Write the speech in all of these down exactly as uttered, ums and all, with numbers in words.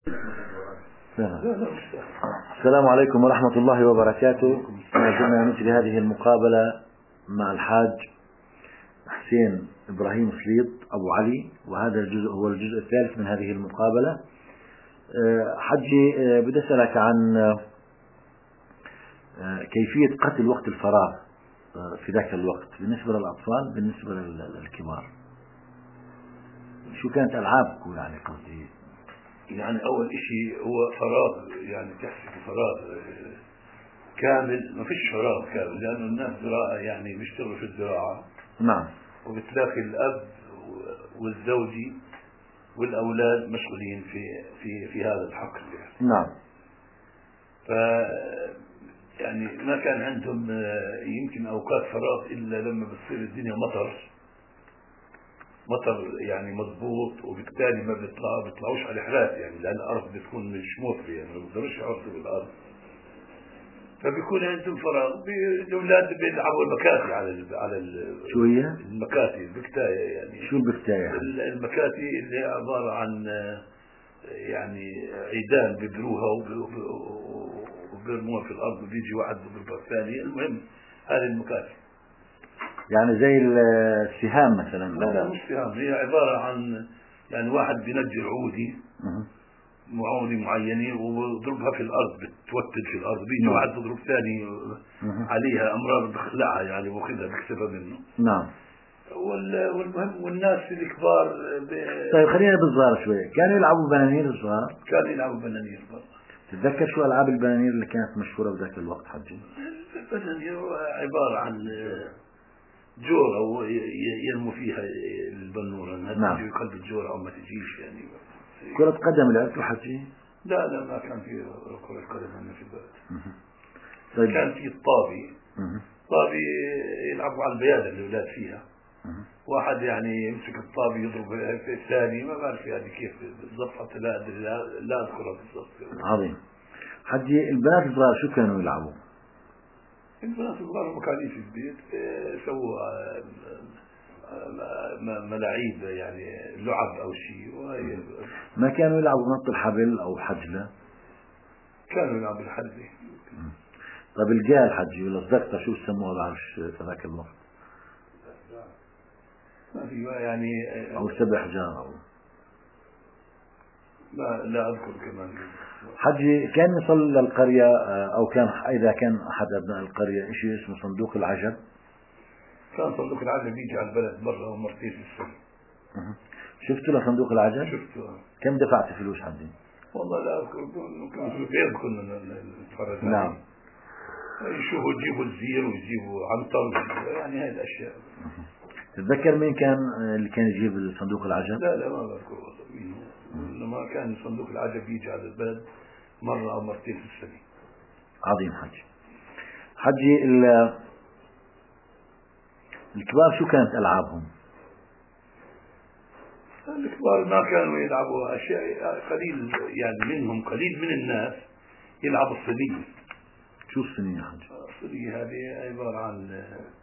السلام عليكم ورحمة الله وبركاته. ما زلنا نجري هذه المقابلة مع الحاج حسين إبراهيم سليط أبو علي، وهذا الجزء هو الجزء الثالث من هذه المقابلة. حجي، بدي أسألك عن كيفية قتل وقت الفراغ في ذاك الوقت بالنسبة للأطفال بالنسبة للكبار. شو كانت ألعابكم يعني قصدي؟ يعني أول إشي هو فراغ، يعني تحسب فراغ كامل، ما فيش فراغ كامل لأنه الناس زراعة يعني بيشتغلوا في الزراعة. نعم. وبتلاقي الأب والزوجي والأولاد مشغولين في في في هذا الحقل يعني. نعم. ف يعني ما كان عندهم يمكن أوقات فراغ إلا لما بتصير الدنيا مطر مطر يعني مضبوط، وبالتالي ما بيطلعوا بيطلعوش على الحرات يعني، لأن الأرض بتكون مش موفرة يعني ما بيقدروش يعرضوا بالأرض، فبيكون عندهم فراغ. الأولاد بيلعبوا المكاتي على ال على ال شو هي؟ المكاتي البكتاية يعني. شو البكتاية؟ المكاتي اللي هي عبارة عن يعني عيدان بيبروها وبيرموها في الأرض وبيجي واحد بيضربها الثاني. المهم هذه المكاتي يعني زي السهام مثلا؟ لا لا مش سهام، هي عبارة عن يعني واحد بينجر عودي معودي معينة وبضربها في الأرض، بتوتد في الأرض، بيجي واحد بضرب ثاني عليها أمرار بخلعها يعني واخذها بكسبها منه. نعم. والمهم والناس الكبار ب... طيب خلينا بالصغار شوي. كانوا يلعبوا بنانير الصغار؟ كانوا يلعبوا بنانير برضه. تتذكر شو ألعاب البنانير اللي كانت مشهورة بذاك الوقت حجي؟ البنانير عبارة عن جورة ويرموا فيها البنورة، نعم. تجي قلب الجورة أو ما تجيش يعني. كرة قدم لعبتوا حجي؟ لا لا ما كان في كرة قدم هنا في البلد. طيب. كان في الطابي. طابي يلعبوا على البيادة الأولاد فيها. مه. واحد يعني يمسك الطابي يضرب الثاني، ما بعرف يعني كيف بالضبط، حتى لا أدري لا, لا أذكرها بالضبط. عظيم. حجي، البنات الصغار شو كانوا يلعبوا؟ البنات الصغار هم قاعدين في البيت سووا ملاعيب يعني لعب أو شيء. ما كانوا يلعبوا نط الحبل أو حجلة؟ كانوا يلعبوا الحجلة. طيب الجال حجي ولا الزقطة شو سموها بعرفش في ذاك الوقت؟ ما في يعني أو سبع حجار أو لا لا أذكر كمان. حجي، كان يصل للقرية أو كان إذا كان أحد أبناء القرية شيء اسمه صندوق العجب؟ كان صندوق العجب يجي على البلد مرة ومرتين في السنة. شفتوا لصندوق العجب؟ شفته. كم دفعت فلوس حجي؟ والله لا أذكر، كنا في غير كنا نتفرج عليه. نعم. يشوفوا يجيبوا الزير ويجيبوا عنطر يعني هاي الأشياء. تتذكر مين كان اللي كان يجيب صندوق العجب؟ لا لا ما بذكر مين هو، إنما كان صندوق العجب يجي على البلد مرة أو مرتين في السنة. عظيم حجي. حجي، الكبار شو كانت ألعابهم؟ الكبار ما كانوا يلعبوا أشياء، قليل يعني منهم، قليل من الناس يلعبوا الصينية. شو الصينية حجي؟ الصينية هذه عبارة عن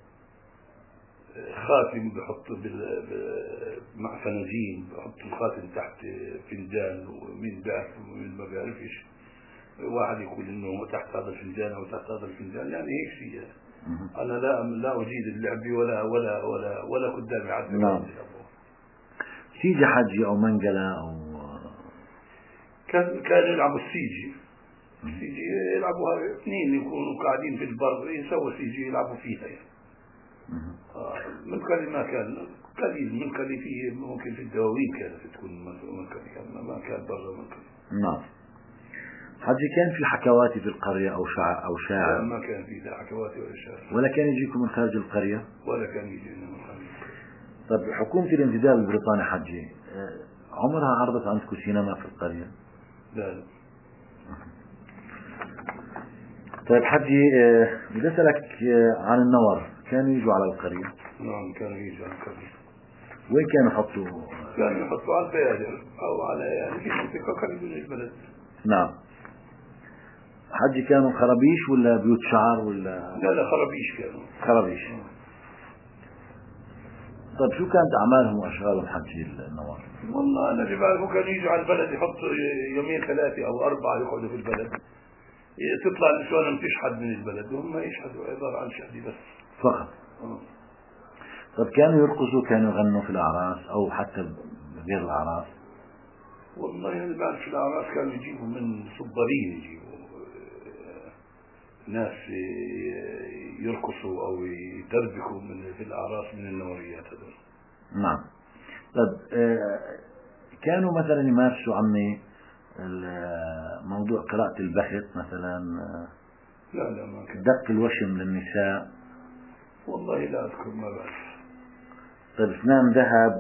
خاتم بحط مع فناجين، بحط الخاتم تحت فنجان ومين بيعرف ومين ما بيعرفش، واحد يقول انه تحت هذا الفنجان او تحت هذا الفنجان يعني هيك شيء. انا لا لا اجيد اللعب ولا ولا ولا ولا قدامي عاد. نعم. سيجي حجي او منقلة او كان كانوا يلعبوا السيجي. السيجي يلعبوها اثنين يكونوا قاعدين في البر يسووا سيجي يلعبوا فيها يعني. من قليل ما كان قليل من قليل فيه ممكن في الدواوين كانت تكون من قليل، ما كان برا من قليل. نعم. حجي، كان في حكواتي في القرية أو شاعر أو شاعر؟ لا ما كان في لا حكواتي ولا شاعر. ولا كان يجيكم من خارج القرية؟ ولا كان يجينا من خارج. طيب حكومة الانتداب البريطاني حجي عمرها عرضت عندكم سينما في القرية؟ لا لا. طيب حجي، بدي أسألك عن النور، كانوا يجوا على القرية؟ نعم كانوا يجوا على القرية. وين كانوا يحطوا؟ كانوا يحطوا على البيادر أو على يعني في منطقة قريبة من البلد. نعم. حجي، كانوا خرابيش ولا بيوت شعر ولا؟ لا لا خرابيش كانوا. خرابيش. طيب شو كانت أعمالهم وأشغالهم حجي النوار؟ والله أنا اللي بعرفه كانوا يجوا على البلد يحطوا يومين ثلاثة أو أربعة يقعدوا في البلد، تطلع النسوان تشحد من البلد وهم يشحدوا عبارة عن شحدي بس فقط. آه. طيب كانوا يرقصوا، كانوا يغنوا في الأعراس أو حتى غير الأعراس؟ والله أنا بعرف في الأعراس كانوا يجيبوا من صبارين، يجيبوا آه، ناس يرقصوا أو يدربكوا من في الأعراس من النوريات هذول. نعم. طيب آه كانوا مثلا يمارسوا عمي موضوع قراءة البخت مثلا، لا لا ما كان. دق الوشم للنساء؟ والله لا أذكر، ما بعرف. طيب اسنان ذهب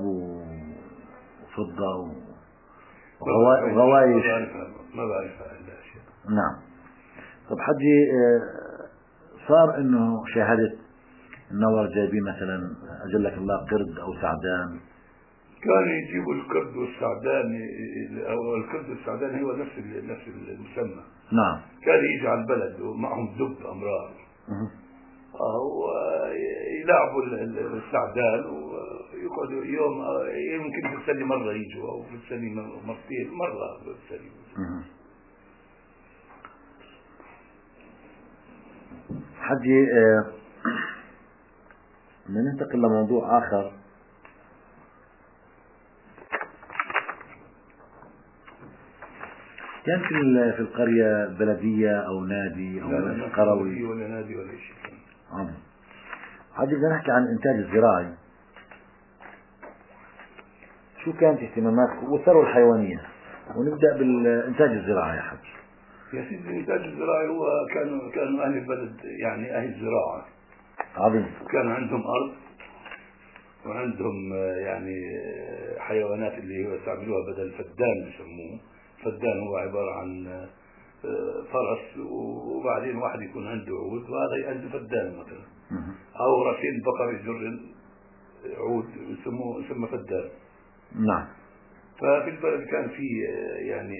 وفضة وغوايش؟ ما بعرفها ما بعرفها إلا أشياء. نعم. طب حجي صار انه شاهدت النور جايبين مثلا اجلك الله قرد او سعدان؟ كانوا يجيبوا القرد والسعدان، او القرد والسعدان هو نفس نفس المسمى. نعم. كان يجي على البلد ومعهم دب امرار ويلعبوا السعدان ويقعدوا يوم، يمكن في السنة مرة يجوا او في السنة مرتين، مرة في السنة. حجي ننتقل لموضوع آخر. كان في في القرية بلدية أو نادي أو مجلس قروي؟ ولا نادي ولا شيء. آه. حجي بدنا نحكي عن الإنتاج الزراعي. شو كانت اهتماماتكم والثروة الحيوانية؟ ونبدأ بالإنتاج الزراعي يا حج. يا سيدي الإنتاج الزراعي هو كانوا كانوا أهل البلد يعني أهل الزراعة. عظيم. كان عندهم أرض وعندهم يعني حيوانات اللي هو يستعملوها بدل فدان بسموه. فدان هو عبارة عن فرس وبعدين واحد يكون عنده عود وهذا عنده فدان مثلا، أو راسين بقر يجر عود يسموه يسمى فدان. نعم. ففي البلد كان في يعني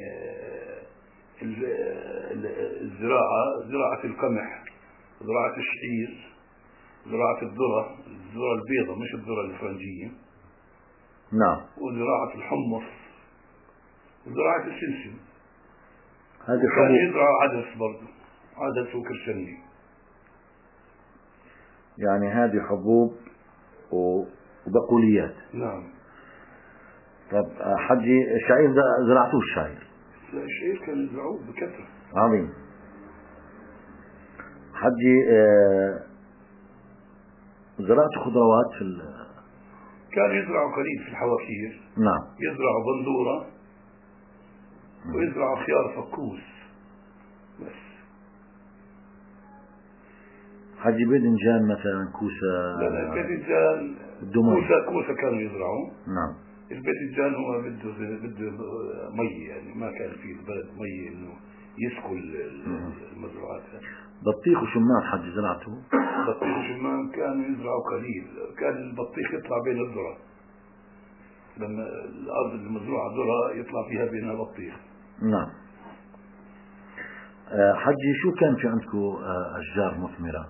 الزراعة، زراعة القمح، زراعة الشعير، زراعة الذرة، الذرة البيضاء مش الذرة الفرنجية. نعم. وزراعة الحمص وزراعة السمسم. هذه كان يزرع عدس برضه، عدس وكرشني. يعني هذه حبوب وبقوليات. نعم. طب حجي الشعير زرعتوه؟ الشعير الشعير كان يزرعوه بكثرة. عظيم. حجي آه زرعت خضروات في ال... كان يزرعوا قليل في الحواكير. نعم. يزرعوا بندورة ويزرعوا خيار فكوس بس. حجي باذنجان مثلا، كوسة؟ لا لا الباذنجان كوسة كوسة كانوا يزرعوا. نعم. الباذنجان هو بده بده مي، يعني ما كان في البلد مي انه يسقوا المزروعات. بطيخ وشمان حجي زرعته؟ بطيخ وشمان كانوا يزرعوا قليل. كان البطيخ يطلع بين الذرة، لما الأرض المزروعة ذرة يطلع فيها بينها بطيخ. نعم. حجي شو كان في عندكم أشجار مثمرة؟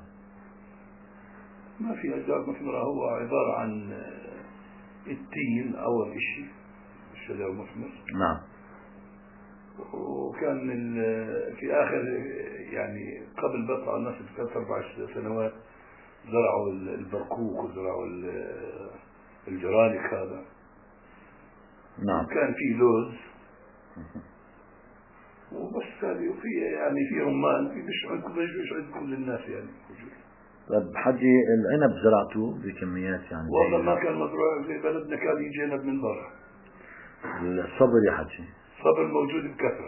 ما في أشجار مثمرة، هو عبارة عن التين أول شيء الشجر المثمر. نعم. وكان في آخر يعني قبل بطلع الناس بثلاث أربع سنوات زرعوا البرقوق وزرعوا الجرانك هذا. نعم. وكان في لوز وبس هذه، وفي يعني في رمان، في مش عندكم مش عندكم للناس يعني. طيب حجي العنب زرعته بكميات يعني؟ والله ما كان مزروع في بلدنا، كان يجي عنب من برا. الصبر يا حجي؟ صبر موجود بكثرة.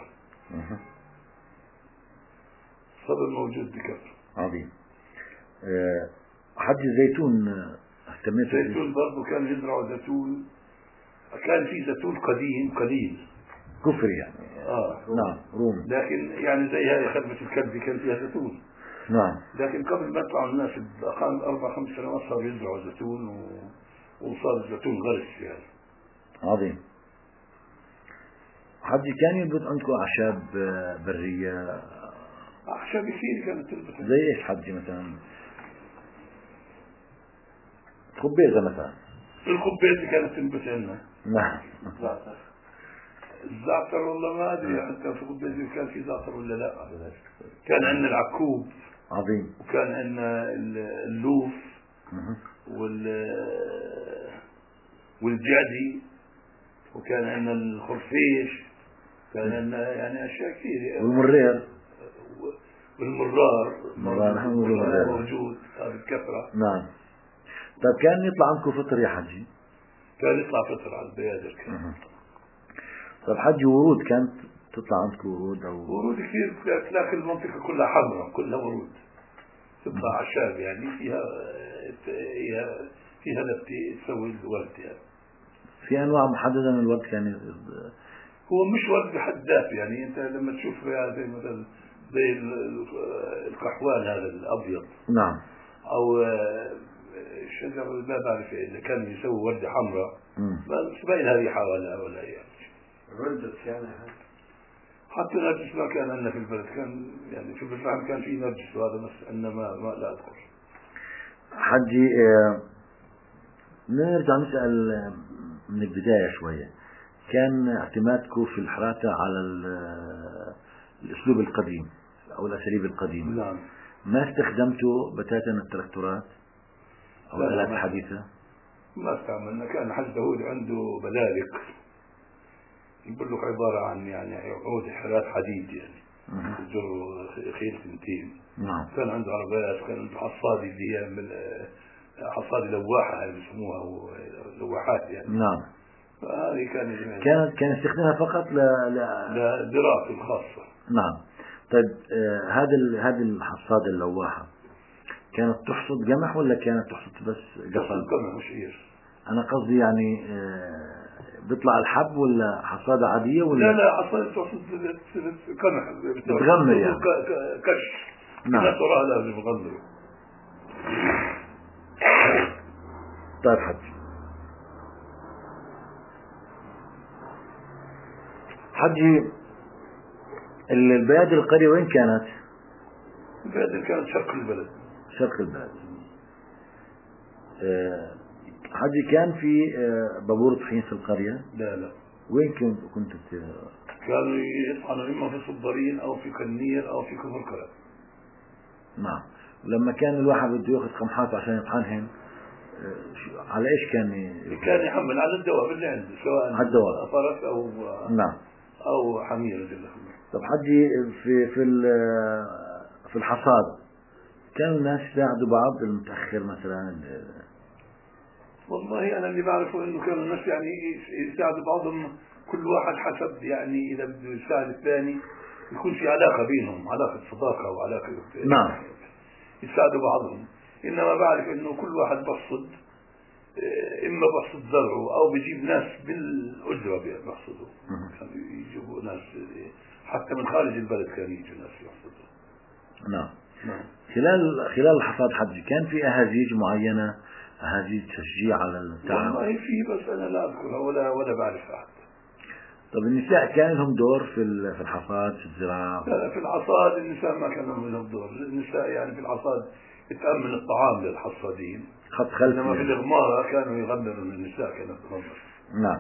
صبر موجود بكثرة. عظيم. أه حجي زيتون اهتميت؟ زيتون برضه كان يزرعوا زيتون. كان في زيتون قديم قليل كفري يعني. آه. نعم رومي. لكن يعني زي هذه خدمة الكلب كان فيها زيتون. نعم. لكن قبل ما يطلعوا الناس أربع خمس سنوات صاروا يزرعوا زيتون و... وصار الزيتون غرس يعني. عظيم. حجي كان ينبت عندكم أعشاب برية؟ أعشاب كثير كانت تنبت. زي إيش حجي مثلا؟ خبيزة مثلا؟ الخبيزة كانت تنبت عنا. نعم. الزعتر والله ما أدري يعني كان في خبيزة وكان في زعتر ولا لا. كان عندنا العكوب عظيم. وكان عندنا اللوف وال والجعدي وكان عندنا الخرفيش، كان عندنا يعني أشياء كثيرة. والمرير والمرار موجود موجود هذا بكثرة. نعم. طيب كان يطلع عندكم فطر يا حجي؟ كان يطلع فطر على البيادر كان. طيب حجي ورود كانت تطلع عندكم ورود أو ورود كثير، تلاقي المنطقة كلها حمراء كلها ورود تطلع عشاب يعني فيها فيها فيها نبتة تسوي الورد يعني. في أنواع محددة من الورد كان يعني هو مش ورد بحد ذاته يعني. أنت لما تشوف زي مثلا زي القحوان هذا الأبيض نعم أو شجر ما بعرف اللي كان يسوي وردة حمراء بس باين ريحة ولا ولا يعني. الورد كان حتى نرجس ما كان عندنا في البلد، كان يعني في البلد كان في نرجس وهذا بس أنه ما ما لا أذكر. حجي نرجع نسأل من البداية شوية. كان اعتمادكم في الحراثة على الأسلوب القديم أو الأساليب القديمة. نعم. ما استخدمتوا بتاتا التراكتورات أو الآلات الحديثة؟ ما استعملنا. كان حج داود عنده بلالك يقول لك عبارة عن يعني عود حراث حديد يعني يجروا خيل سنتين. نعم. كان عنده عربات، كان عنده حصادي اللي هي من حصادي لواحة اللي يسموها لواحات يعني. نعم. هذه كان كانت كان استخدامها فقط ل ل لدراسة الخاصة. نعم. طيب آه هذا ال... هذه الحصادة اللواحة كانت تحصد قمح ولا كانت تحصد بس قفل؟ تحصد قمح وشعير. أنا قصدي يعني آه بيطلع الحب ولا حصادة عادية ولا؟ لا لا حصادة تحصد قمح بتغمر يعني كش. نعم. لا تراها لازم يغمروا. طيب حج حجي البيادر القرية وين كانت؟ البيادر كانت شرق البلد. شرق البلد. أه حجي كان في أه بابور طحين في القرية؟ لا لا. وين كنت كنت كانوا يطحنوا إما في صبارين أو في كنير أو في كفركرة. نعم. لما كان الواحد بده ياخذ قمحات عشان يطحنهن أه على ايش كان ي... كان يحمل على الدواب اللي عنده سواء على الدواب فرس أو نعم أو حمير. طب حجي في في في الحصاد كانوا الناس يساعدوا بعض المتأخر مثلا؟ والله أنا اللي بعرفه إنه كانوا الناس يعني يساعدوا بعضهم كل واحد حسب يعني إذا بده يساعد الثاني يكون في علاقة بينهم، علاقة صداقة وعلاقة نعم يساعدوا بعضهم. إنما بعرف إنه كل واحد بحصد إما بحصد زرعه أو بيجيب ناس بالأجرة بيحصدوا. كانوا يجيبوا ناس حتى من خارج البلد كانوا يجوا ناس يحصدوا. نعم. نعم. خلال خلال الحصاد حجي كان في أهازيج معينة، أهازيج تشجيع على التعب؟ والله في بس أنا لا أذكرها ولا ولا بعرف أحد. طب النساء كان لهم دور في في الحصاد في الزراعة؟ لا في الحصاد النساء ما كان لهم دور. النساء يعني في الحصاد يتأمن الطعام للحصادين. خط خلفي. إنما في الإغمارة كانوا يغمروا النساء كانت تغمر. نعم.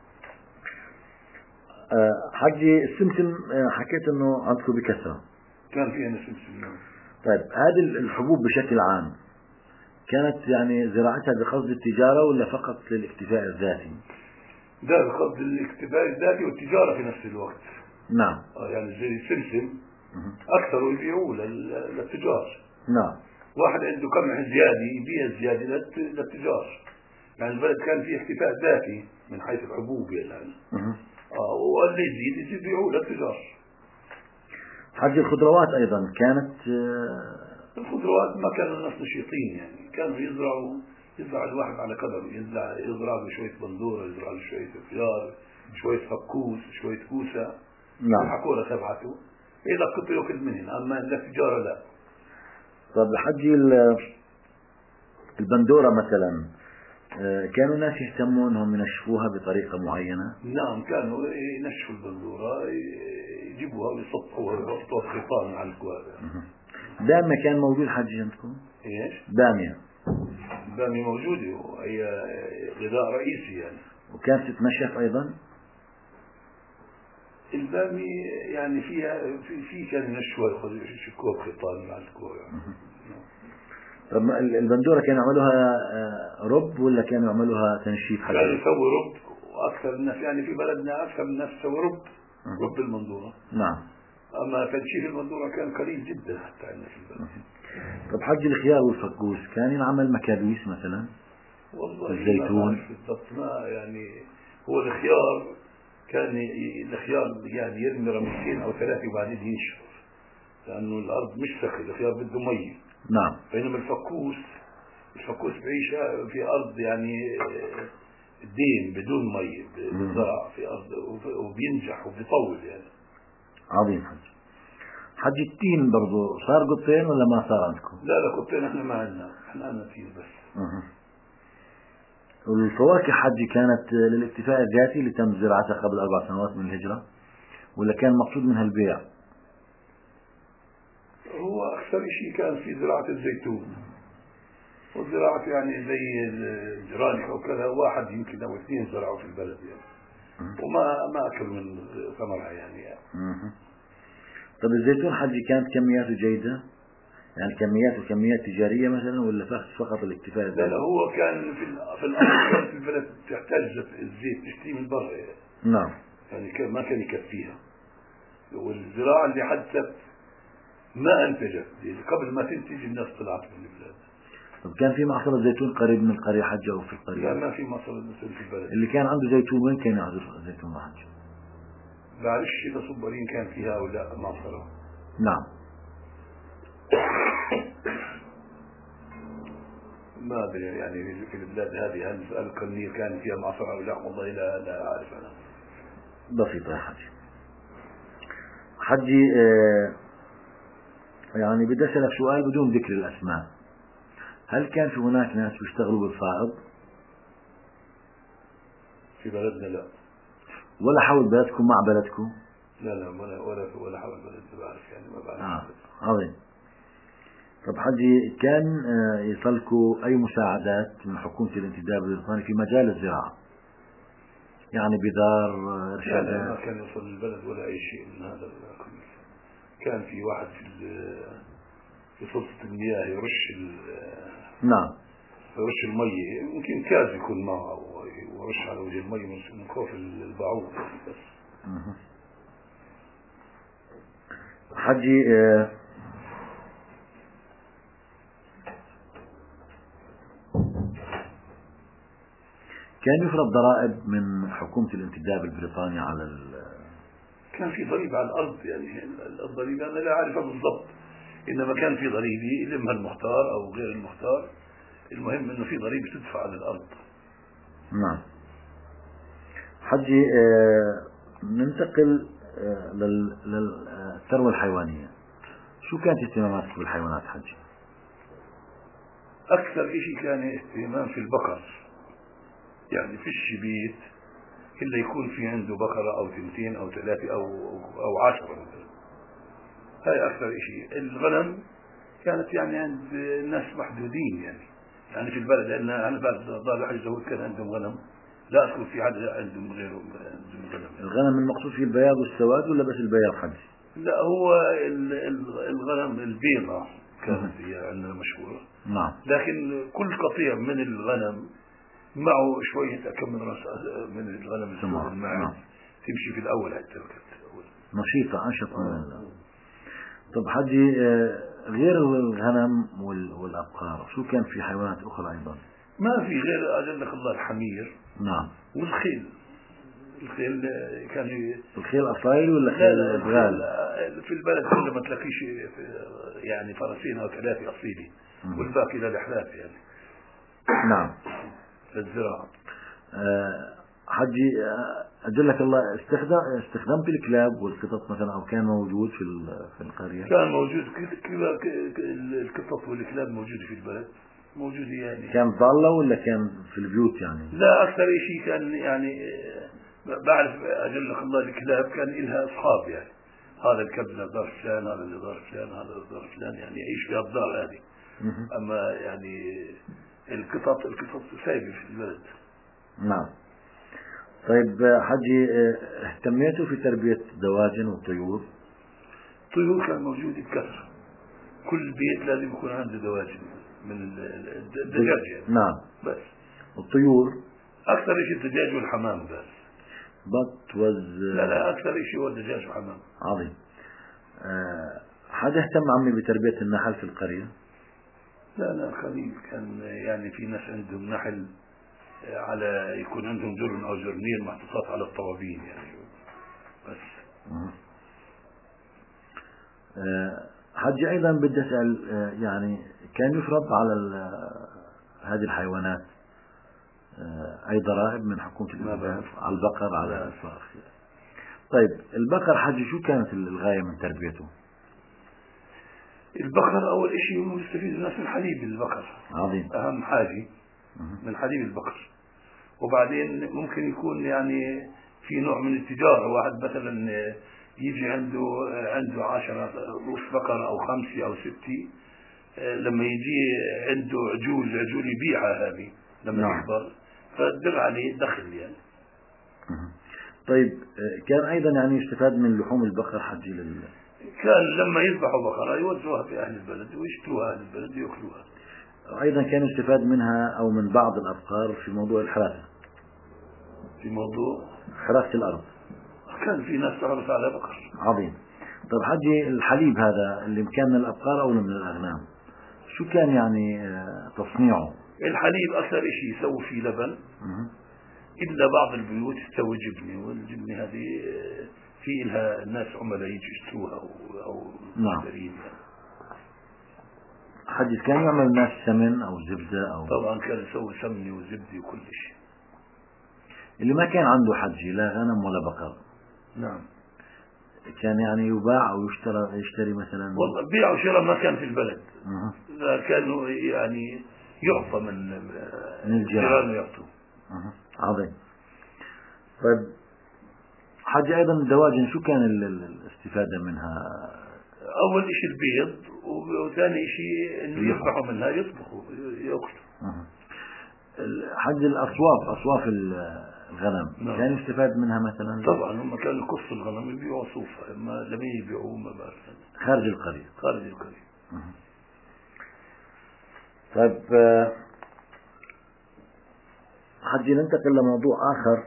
أه حجي السمسم حكيت إنه عندكم بكثرة. كان فيها سمسم. طيب هذه الحبوب بشكل عام كانت يعني زراعتها بقصد التجارة ولا فقط للاكتفاء الذاتي؟ ده بقصد الاكتفاء الذاتي والتجارة في نفس الوقت. نعم. يعني زي السمسم أكثر يبيعوه للتجار. نعم. واحد عنده قمح زيادة يبيع زيادة للتجار. يعني البلد كان فيه اكتفاء ذاتي من حيث الحبوب يعني. آه واللي يزيد يبيعوه للتجار. حج الخضروات أيضا كانت الخضروات ما كانوا الناس نشيطين يعني. كانوا يزرعوا يزرع الواحد على قدره. يزرع يزرع له شوية بندورة، يزرع له شوية خيار، شوية فكوس، شوية كوسة. نعم. الحكورة تبعته إذا كنت يأكل منهن، أما للتجارة لا. طب حجي البندورة مثلا كانوا الناس يهتمون انهم ينشفوها بطريقة معينة؟ نعم كانوا ينشفوا البندورة، يجيبوها ويسطحوها ويحطوها بخيطان على الكوارع. دامية كان موجود حجي عندكم؟ ايش؟ دامية. البامية موجودة وهي غذاء رئيسي يعني. وكانت تتنشف أيضا؟ البامية يعني فيها في في كان نشوى شكوك خطان مع الكوع يعني. طب البندورة كانوا يعملوها رب ولا كانوا يعملوها تنشيف حجر؟ كانوا يسووا رب، وأكثر الناس يعني في بلدنا أكثر من الناس يسووا رب رب المندورة. نعم. أما تنشيف المندورة كان قليل جدا حتى عندنا في البلد. طب حج الخيار والفقوس كان ينعمل مكابيس مثلا؟ والله الزيتون بالضبط ما يعني هو الخيار كان الخيار يعني يرمي رميتين أو ثلاثة وبعدين ينشف، لأنه الأرض مش سخي، الخيار بده مي. نعم. بينما الفقوس الفقوس بعيش في أرض يعني دين بدون مي، بالزرع في أرض وبينجح وبيطول يعني. عظيم. حج حج التين برضو صار قطين ولا ما صار عندكم؟ لا لا قطين احنا ما عندنا، احنا عندنا تين بس. أه. والفواكه حج كانت للاكتفاء الذاتي اللي تم زراعتها قبل أربع سنوات من الهجرة ولا كان مقصود منها البيع؟ هو أكثر شيء كان في زراعة الزيتون، والزراعة يعني زي الجراني أو كذا، واحد يمكن أو اثنين زرعوا في البلد يعني. أه. وما ما أكل من ثمرها يعني, يعني. أه. طب الزيتون حج كانت كمياته جيدة؟ يعني كميات وكميات تجارية مثلا ولا فقط الاكتفاء الذاتي؟ لا لا هو كان في في الأرض كانت في البلد تحتاج الزيت تشتري من برا يعني. نعم. يعني ما كان يكفيها، والزراعة اللي حدثت ما أنتجت قبل ما تنتج الناس طلعت من البلاد. طب كان في معصرة زيتون قريب من القرية حج أو في القرية؟ لا ما في معصرة زيتون في البلد. اللي كان عنده زيتون وين كان يعصر زيتون حج؟ بعرفش إذا صبرين كان فيها أو لا معصرة. نعم. ما أدري يعني في البلاد هذه هل القنير كان فيها معصرة أو لا، والله لا لا أعرف أنا. بسيطة يا حجي. حجي آه يعني بدي أسألك سؤال بدون ذكر الأسماء، هل كان في هناك ناس بيشتغلوا بالفائض؟ في بلدنا لا. ولا حول بلدكم مع بلدكم؟ لا لا ولا ولا ولا حول بلدنا بعرف يعني ما بعرف. آه. عظيم. طب حجي كان آه يصلكوا أي مساعدات من حكومة الانتداب البريطاني في مجال الزراعة؟ يعني بذار إرشادات؟ لا لا ما كان يوصل للبلد ولا أي شيء من هذا الكل. كان في واحد في في سلطة المياه يرش نعم يرش المية، يمكن كاز يكون معه ويرش على وجه المية من خوف البعوض بس. حجي آه كان يفرض ضرائب من حكومة الانتداب البريطاني على ال كان في ضريبة على الأرض يعني الضريبة أنا لا أعرفها بالضبط، إنما كان في ضريبة يلمها المختار أو غير المختار، المهم إنه في ضريبة تدفع على الأرض. نعم. حجي آه ننتقل آه للثروة الحيوانية، شو كانت اهتماماتك بالحيوانات حجي؟ أكثر شيء كان اهتمام في البقر، يعني في الشبيت إلا يكون في عنده بقرة أو ثنتين أو ثلاثة أو أو عشرة مثلا، هاي أكثر شيء. الغنم كانت يعني عند الناس محدودين يعني يعني في البلد، لأن أنا بعد ضال حج كان عندهم غنم، لا أذكر في حد عندهم غيره عندهم غنم. الغنم المقصود فيه البياض والسواد ولا بس البياض حجي؟ لا هو الغنم البيضة كانت هي عندنا مشهورة. نعم. لكن كل قطيع من الغنم معه شوية كم من رأس من الغنم السود الماعز. نعم. تمشي في الأول حتى الأول نشيطة أنشط من الله. طب حجي غير الغنم والأبقار شو كان في حيوانات أخرى أيضا؟ ما في غير أجلك الله الحمير. نعم. والخيل. الخيل كان الخيل أصايل ولا خيل أبغال؟ في البلد كله ما تلاقيش يعني فرسين أو ثلاثة أصيلي والباقي للأحلاف يعني. نعم. الزراعة. أه حجي أجلك الله استخدم استخدمت الكلاب والقطط مثلا أو كان موجود في في القرية؟ كان موجود القطط والكلاب موجودة في البلد موجودة يعني. كان ضالة ولا كان في البيوت يعني؟ لا أكثر شيء كان يعني بعرف أجلك الله الكلاب كان إلها أصحاب يعني، هذا الكلب لدار فلان هذا لدار فلان هذا لدار فلان يعني يعيش في الدار هذه. أما يعني القطط القطط سايبة في البلد. نعم. طيب حجي، اهتميتوا في تربية دواجن وطيور؟ طيور كان موجود بكثرة، كل بيت لازم يكون عنده دواجن من الدجاج يعني. نعم. بس الطيور أكثر شيء الدجاج والحمام بس. بط وز لا لا أكثر شيء هو الدجاج والحمام. عظيم. أه حدا اهتم عمي بتربية النحل في القرية؟ لا لا قليل، كان يعني في ناس عندهم نحل على يكون عندهم جرن أو جرنين محطوطات على الطوابين يعني بس. أه حجي أيضا بدي أسأل، أه يعني كان يفرض على هذه الحيوانات أه أي ضرائب من حكومة الإنتاج على البقر على الفراخ؟ طيب البقر حجي شو كانت الغاية من تربيته؟ البقر أول إشي هم يستفيدوا الناس من حليب البقر. عظيم. أهم حاجة من حليب البقر. وبعدين ممكن يكون يعني في نوع من التجارة، واحد مثلا يجي عنده عنده عشرة رؤوس بقرة أو خمسة أو ستة، لما يجي عنده عجول عجول يبيعها هذه لما نعم. تكبر فتدر عليه دخل يعني. طيب كان أيضا يعني يستفاد من لحوم البقر حجي لل... كان لما يذبحوا بقرة يوزعوها في أهل البلد ويشتروها أهل البلد ويأكلوها. أيضا كان يستفاد منها أو من بعض الأبقار في موضوع الحراسة، في موضوع حراسة الأرض. كان في ناس تحرس على بقر. عظيم. طيب حجي الحليب هذا اللي كان من الأبقار أو من الأغنام، شو كان يعني تصنيعه؟ الحليب أكثر شيء يسوي فيه لبن، إلا بعض البيوت تسوي جبنة، والجبنة هذه في لها الناس عملاء يجوا يشتروها أو مشترين. نعم. حجي كان يعمل الناس سمن أو زبدة أو؟ طبعا كان يسوي سمنة وزبدة وكل شيء. اللي ما كان عنده حجي لا غنم ولا بقر، نعم، كان يعني يباع أو يشترى يشتري مثلا؟ والله بيع وشراء ما كان في البلد، كانوا يعني يعطى من من الجيران يعطوا. عظيم. طيب حاجة أيضا الدواجن شو كان الاستفادة منها؟ أول شيء البيض، وثاني شيء إنه يذبحوا منها يطبخوا يأكلوا. حج الأصواف أصواف الغنم نعم. كان يستفاد منها مثلا؟ طبعا هم كانوا يقصوا الغنم يبيعوا صوفها، ما لم يبيعوه ما بعرف خارج القرية. خارج القرية. طيب حجي ننتقل لموضوع آخر.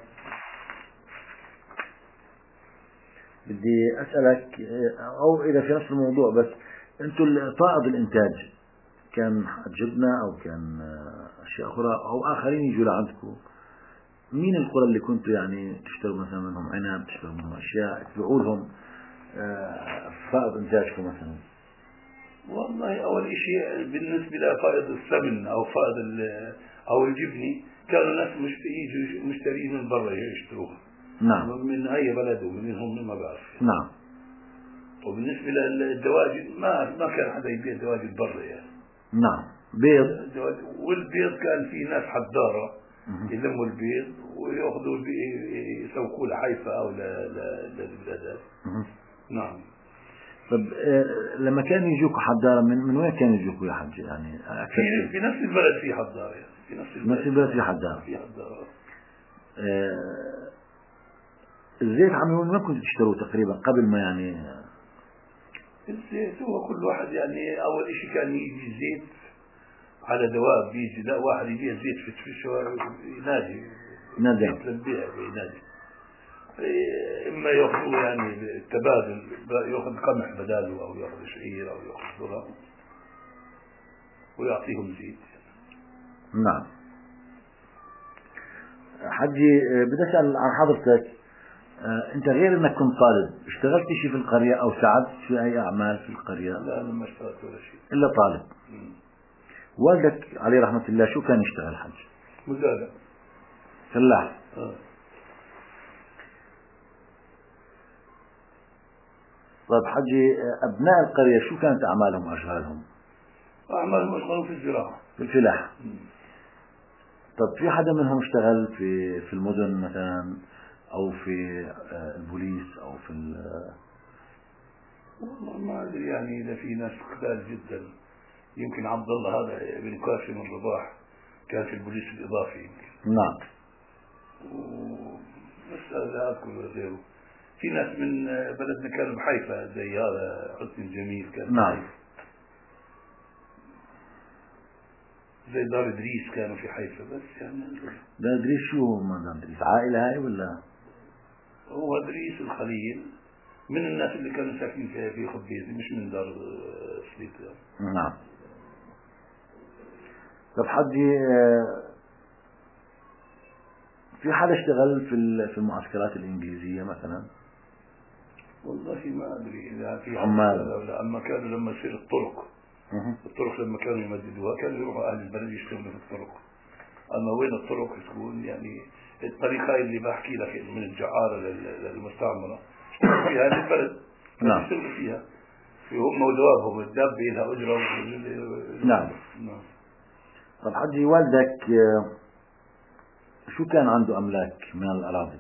بدي أسألك، أو إذا في نفس الموضوع بس، أنتم فائض الإنتاج كان جبنة أو كان أشياء أخرى أو آخرين يجوا لعندكم، مين القرى اللي كنتوا يعني تشتروا مثلا منهم عنب، تشتروا منهم أشياء تبيعوا لهم فائض إنتاجكم مثلا؟ والله أول شيء بالنسبة لفائض السمن أو فائض أو الجبنة كانوا ناس مش يجوا مشترين من برا يشتروها. نعم. من أي بلد ومنهم ما بعرف. نعم. وبالنسبة للدواجن ما ما كان حدا يبيع دواجن برا يعني. نعم. بيض، والبيض كان في ناس حدارة يلموا البيض ويأخذوا يسوقوا لحيفا أو للبلادات. نعم. طب لما كانوا يجوكوا حدارة من من وين كانوا يجوكوا يا حج يعني؟ في في نفس البلد في حدارة يعني. في نفس البلد, نفس البلد في حدارة. في حدارة. آه الزيت عمي وين ما كنتوا تشتروه تقريبا قبل ما يعني؟ الزيت هو كل واحد يعني أول إشي كان يجي زيت على دواب، بيجي لا واحد يبيع زيت في الشوارع ينادي نادي زيت للبيع ينادي، إما يأخذوا يعني التبادل، يأخذ قمح بداله أو يأخذ شعير أو يأخذ ذرة ويعطيهم زيت. نعم. حجي بدي أسأل عن حضرتك، أنت غير أنك كنت طالب اشتغلت شيء في القرية أو ساعدت في أي أعمال في القرية؟ لا أنا ما اشتغلت ولا شيء إلا طالب. م. والدك عليه رحمة الله شو كان يشتغل حج؟ مزارع فلاح. آه. طيب حجي أبناء القرية شو كانت أعمالهم وأشغالهم؟ أعمالهم أشغلوا في الزراعة في الفلاحة. م. طب في حدا منهم اشتغل في في المدن مثلا أو في البوليس أو في ال والله ما أدري يعني إذا في ناس قلال جدا، يمكن عبد الله هذا ابن قاسم الرباح كان في البوليس الإضافي يمكن. نعم. بس لا أذكر غيره. في ناس من بلدنا كانوا بحيفا زي هذا حسن الجميل كان. نعم. زي دار إدريس كانوا في حيفا بس يعني. دار إدريس شو ما دار إدريس عائلة هاي ولا؟ هو إدريس الخليل من الناس اللي كانوا ساكنين في في خبيزي مش من دار سليط. نعم. طب حجي في حدا اشتغل في في المعسكرات الإنجليزية مثلا؟ والله ما أدري إذا في عمال أو لا. أما كانوا لما يصير الطرق الطرق لما كانوا يمددوها كانوا يروحوا أهل البلد يشتغلوا في الطرق. أما وين الطرق تكون يعني الطريقة اللي بحكي لك من الجعارة للمستعمرة في هذه البلد كانوا يشتغلوا فيها في هم ودوابهم الدابة لها أجرة. نعم. نعم. طب حجي والدك شو كان عنده أملاك من الأراضي؟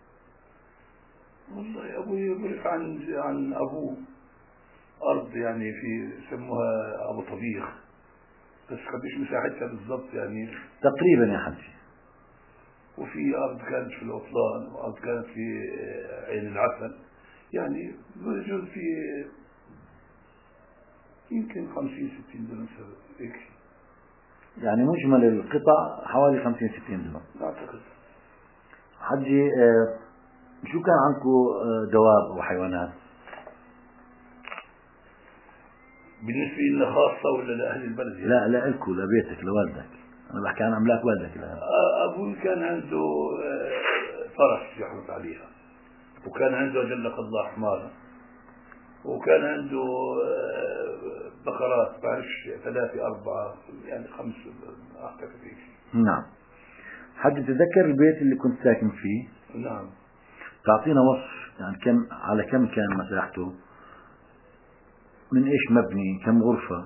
والله أبوي يعرف عن عن أبوه أرض يعني في يسموها أبو طبيخ بس قديش مساحتها بالضبط يعني تقريبا يا حجي. وفي أرض كانت في العطلان وأرض كانت في عين العسل يعني بجوز في يمكن خمسين ستين دونم هيك يعني مجمل القطع حوالي خمسين ستين دونم أعتقد. حجي شو كان عندكم دواب أو حيوانات؟ بالنسبة لنا خاصة ولا لأهل البلد؟ يعني؟ لا لا لكم لبيتك لوالدك. أنا بحكي عن أملاك والدك الآن. أبوي كان عنده فرس يحرث عليها وكان عنده جلق الله حمارة وكان عنده بقرات بعرفش ثلاثة أربعة يعني خمس أعتقد هيك. نعم. حد تتذكر البيت اللي كنت ساكن فيه؟ نعم. تعطينا وصف يعني كم على كم كان مساحته؟ من إيش مبني؟ كم غرفة؟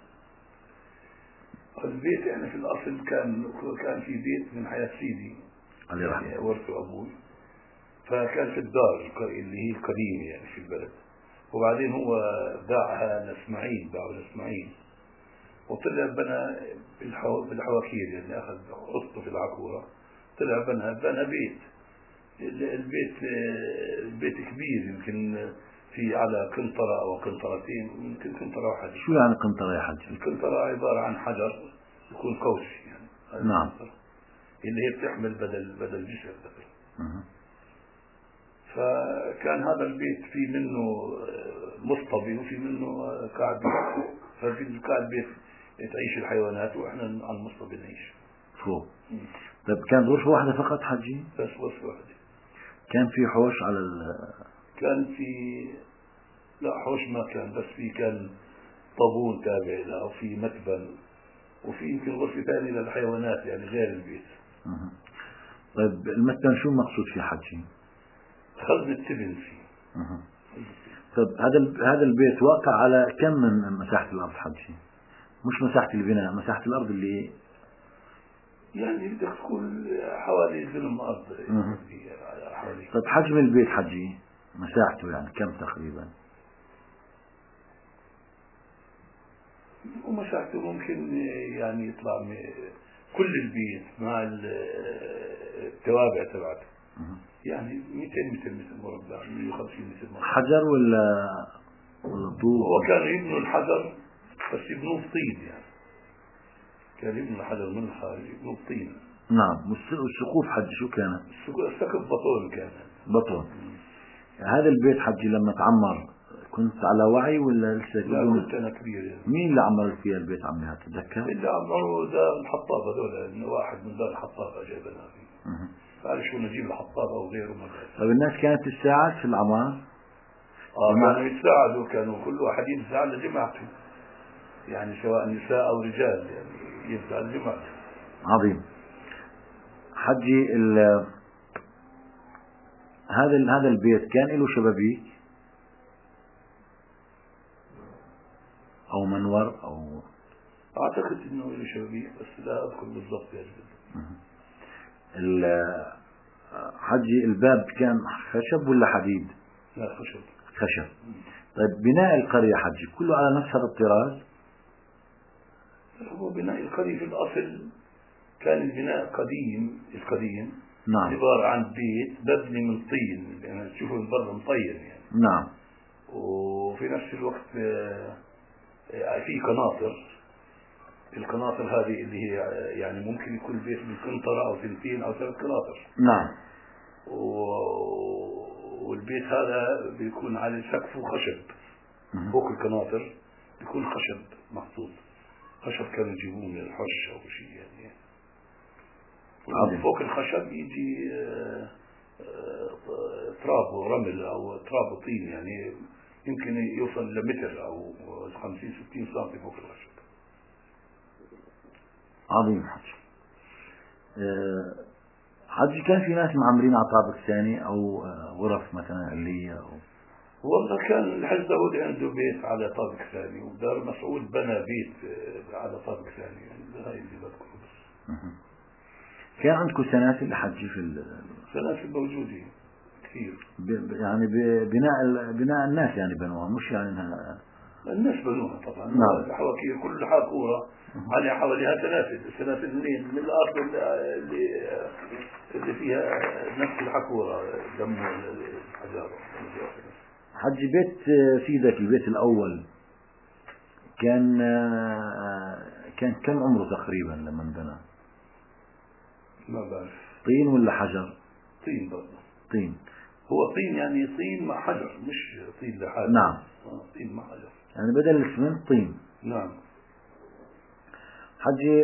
البيت يعني في الأصل كان كان في بيت من حياة سيدي عليه رحمة يعني ورثه أبوي فكان في الدار اللي هي القديمة يعني في البلد وبعدين هو باعها لإسماعيل باعه لإسماعيل وطلع بنى بالحواكير يعني أخذ قسطه في العكورة طلع بنى بنى بيت البيت البيت كبير يمكن في على قنطرة أو قنطرتين يمكن قنطرة واحدة. شو يعني قنطرة يا حج؟ القنطرة عبارة عن حجر يكون قوسي يعني. نعم. اللي هي بتحمل بدل بدل جسر بدل. فكان هذا البيت في منه مصطبي وفي منه قاعد بيت ففي قاعد بيت تعيش الحيوانات وإحنا على المصطبي نعيش فوق. طيب كان غرفة واحدة فقط حجي؟ بس غرفة واحدة. كان في حوش على ال كان في لا حوش ما كان بس في كان طابون تابع له وفي مكبل وفي يمكن غرفة ثانية للحيوانات يعني غير البيت. مه. طيب المكبل شو المقصود فيه حجي؟ خزن التبن فيه. مه. طيب هذا هذا البيت واقع على كم من مساحة الأرض حجي؟ مش مساحة البناء مساحة الأرض اللي يعني بدك تقول حوالي زلم أرض حوالي. طيب حجم البيت حجي مساحته يعني كم تقريبا؟ ومساحته ممكن يعني يطلع كل البيت مع التوابع تبعته يعني مئتين متر مربع مئة وخمسين متر مربع. حجر ولا ولا طوب؟ هو كانوا يبنوا الحجر بس يبنوه بطين يعني كان يبنوا الحجر من الخارج يبنوه بطين. نعم. والسقوف حجي شو كانت؟ السقف بطون كان. بطون. هذا البيت حجي لما تعمر كنت على وعي ولا لسه؟ لا كنت أنا كبير يعني. مين اللي عمر فيها البيت عمي تتذكر؟ اللي عمروا دار الحطاب هذول واحد من دار الحطاب جايبنا فيه. قال شو نجيب الحطاب أو غيره ما بعرف. طيب الناس كانت تساعد في العمار؟ آه كانوا يتساعدوا كانوا كل واحد ينزع لجماعته يعني سواء نساء أو رجال يعني ينزع لجماعته. عظيم. حجي ال هذا هذا البيت كان له شبابيك أو منور أو أعتقد إنه له شبابيك بس لا أذكر بالضبط يا ال حجي الباب كان خشب ولا حديد؟ لا خشب. خشب. طيب بناء القرية حجي كله على نفس هذا الطراز؟ هو بناء القرية في الأصل كان البناء قديم القديم نعم. عبارة عن بيت مبني من طين، يعني تشوفوا من برا مطين يعني. نعم. وفي نفس الوقت في قناطر. القناطر هذه اللي هي يعني ممكن يكون بيت من قنطرة أو ثنتين أو ثلاث قناطر. نعم. والبيت هذا بيكون على سقفه خشب، فوق القناطر بيكون خشب محطوط، خشب كانوا يجيبوه من الحش أو شيء يعني. فوق الخشب يجي تراب ورمل أو تراب وطين، يعني يمكن يوصل لمتر أو خمسين ستين سنتي فوق الخشب. عظيم حجي. أه حجي كان في ناس معمرين على طابق ثاني أو غرف مثلا علية أو؟ والله كان الحج داود عنده بيت على طابق ثاني، ودار مسعود بنى بيت على طابق ثاني، يعني هاي اللي بذكره بس. كان عندكم سناسل حجي في ال سناسل موجودة كثير، يعني بناء بناء الناس يعني بنوها، مش يعني انها الناس بنوها طبعا. نعم. الحواكير كل حاكورة على حواليها سلاسل. السلاسل منين؟ من الأرض اللي اللي فيها نفس الحكورة دم الحجارة. حجي بيت سيدك البيت الأول كان كان كم عمره تقريبا لما انبنى؟ ما بعرف. طين ولا حجر؟ طين برضه. طين. هو طين يعني طين مع حجر، مش طين لحاله. نعم. آه طين مع حجر. يعني بدل الاسمنت طين. نعم. حجي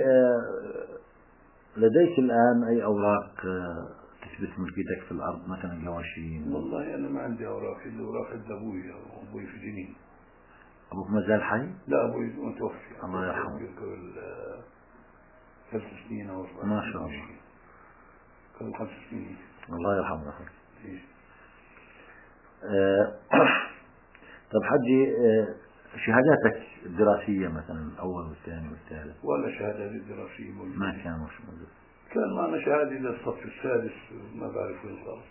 لديك الآن أي أوراق تثبت ملكيتك في الأرض مثلا جواشين؟ والله أنا ما عندي أوراق، إلا أوراق عند أبوي. أبوي في جنين. أبوك ما زال حي؟ لا أبوي متوفي. الله يرحمه. قبل ثلاث سنين أو أربع. ما شاء الله. قبل خمس سنين. الله يرحمه أخي. إيه. أه طب حجي أه شهاداتك الدراسية مثلا الأول والثاني والثالث؟ ولا شهادة دراسية موجودة. ما كان مش موجود. كان معنا شهادة للصف السادس، ما بعرف وين صارت.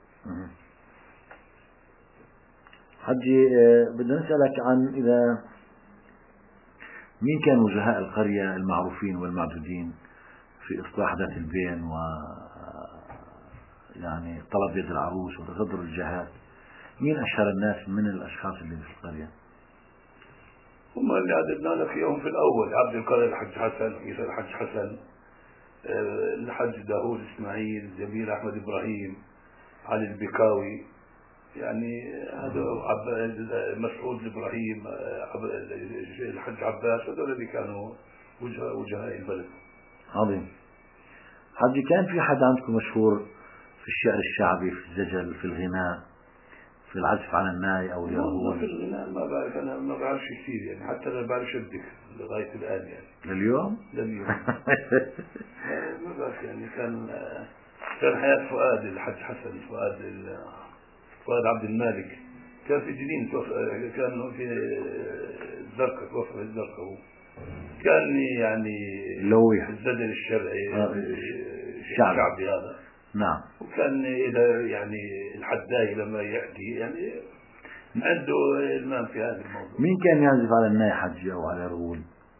حجي أه بدنا نسألك عن إذا مين كان وجهاء القرية المعروفين والمعدودين في إصلاح ذات البين و يعني طلب يد العروس وتصدر الجهات؟ مين أشهر الناس من الأشخاص اللي في القرية؟ هم اللي عددنا لك إياهم في الأول: عبد القادر الحج حسن، عيسى الحج حسن، الحج داوود إسماعيل، جميل أحمد إبراهيم، علي البكاوي، يعني هذا مسعود إبراهيم، الحج عباس، هذول اللي كانوا وجهاء البلد. عظيم. حجي كان في حد عندكم مشهور في الشعر الشعبي، في الزجل، في الغناء، في العزف على الناي أو اليهود؟ في الغناء ما بعرف، أنا ما بعرفش كثير يعني، حتى أنا بعرف شدك لغاية الآن يعني. لليوم؟ لليوم. ما بعرف يعني. كان كان حياة فؤاد الحج حسن، فؤاد فؤاد عبد المالك، كان في جنين، كان في الزرقاء، توفى في الزرقاء. كان يعني لويح الزجل الشرعي آه. الشعبي هذا. نعم. وكان إلى يعني الحداي لما يحكي يعني عنده المام في هذا الموضوع. مين كان يعزف على الناي حجي أو على الرغول؟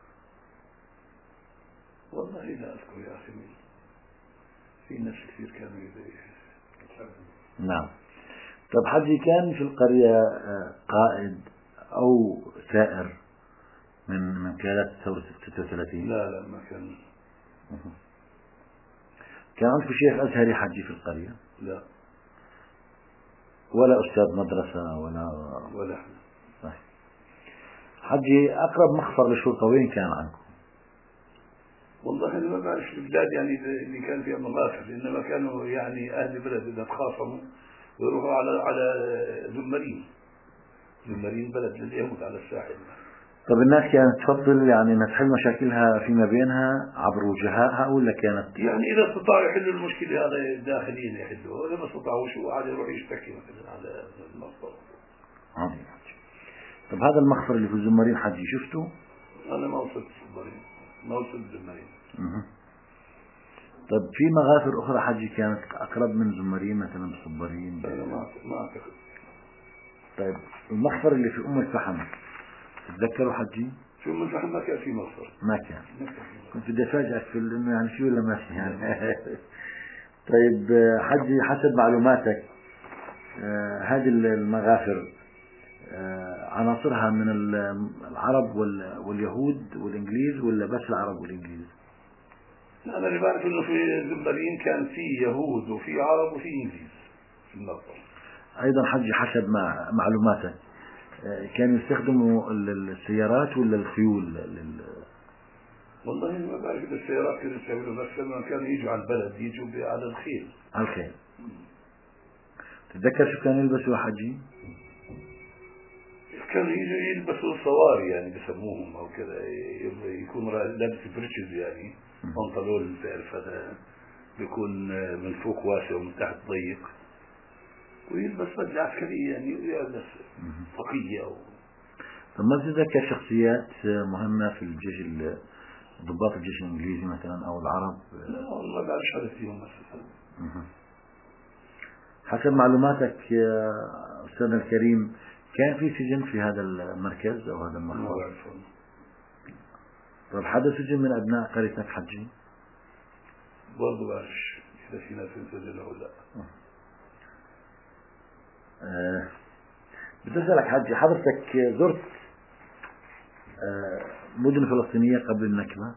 والله لا أذكر يا أخي، مين. في ناس كثير كانوا يدري. نعم. طب حجي كان في القرية قائد أو ثائر من من قيادات ثورة ستة وثلاثين؟ لا لا ما كان. كان عندكم شيخ أزهري حجي في القرية؟ لا. ولا أستاذ مدرسة ولا ولا. صحيح. حجي أقرب مخفر للشرطة وين كان عنكم؟ والله أنا ما بعرف البلاد يعني اللي كان فيها مغافر، إنما كانوا يعني أهل البلد إذا تخاصموا يروحوا على على زمرين. زمرين بلد لليهود على الساحل. طب الناس كانت تفضل يعني أن تحل مشاكلها فيما بينها عبر وجهائها، ولا كانت يعني إذا استطاعوا يحلوا المشكلة هذا الداخليين يحلوها، وإذا ما استطاعوا شو عاد يروح يشتكي مثلا على المخفر. عظيم. طب هذا المخفر اللي في الزمرين حجي شفته؟ أنا ما وصلت الزمرين، ما وصلت الزمرين. طب في مغافر أخرى حجي كانت أقرب من زمرين مثلا بصبرين؟ أنا ما ما أعتقد. طيب المخفر اللي في أم الفحم تتذكروا حجي؟ شو من زمان ما كان في مصر. ما كان. كنت بدي أفاجئك في إنه يعني في ولا ما في يعني. طيب حجي، حسب معلوماتك آه هذه المغافر آه عناصرها من العرب واليهود والإنجليز ولا بس العرب والإنجليز؟ أنا اللي بعرف إنه في الزنبرين كان في يهود وفي عرب وفي إنجليز في المغفر. أيضا حجي حسب مع معلوماتك كانوا يستخدموا السيارات ولا الخيول لل... والله ما بعرف إذا السيارات كانوا يستعملوا، بس لما كانوا يجوا على البلد يجوا على الخيل. على الخيل. تتذكر شو كانوا يلبسوا حجي؟ كانوا يجوا يلبسوا صواري يعني بسموهم أو كذا، يكون لابس بريتشز يعني بنطلون تعرف هذا بيكون من فوق واسع ومن تحت ضيق، ويلبس بدلة عسكرية يعني يلبس طاقية أو. طب ما تتذكر شخصيات مهمة في الجيش، ضباط الجيش الإنجليزي مثلا أو العرب؟ لا ما بعرف حدا فيهم مثلا. حسب معلوماتك يا أستاذنا الكريم كان في سجن في هذا المركز أو هذا المخبر؟ ما بعرف. طب حدا سجن من أبناء قريتك حجي؟ برضو بعرفش إذا في ناس ينسجن أو لا. أه بدي أسألك حجي، حضرتك زرت أه مدن فلسطينية قبل النكبة؟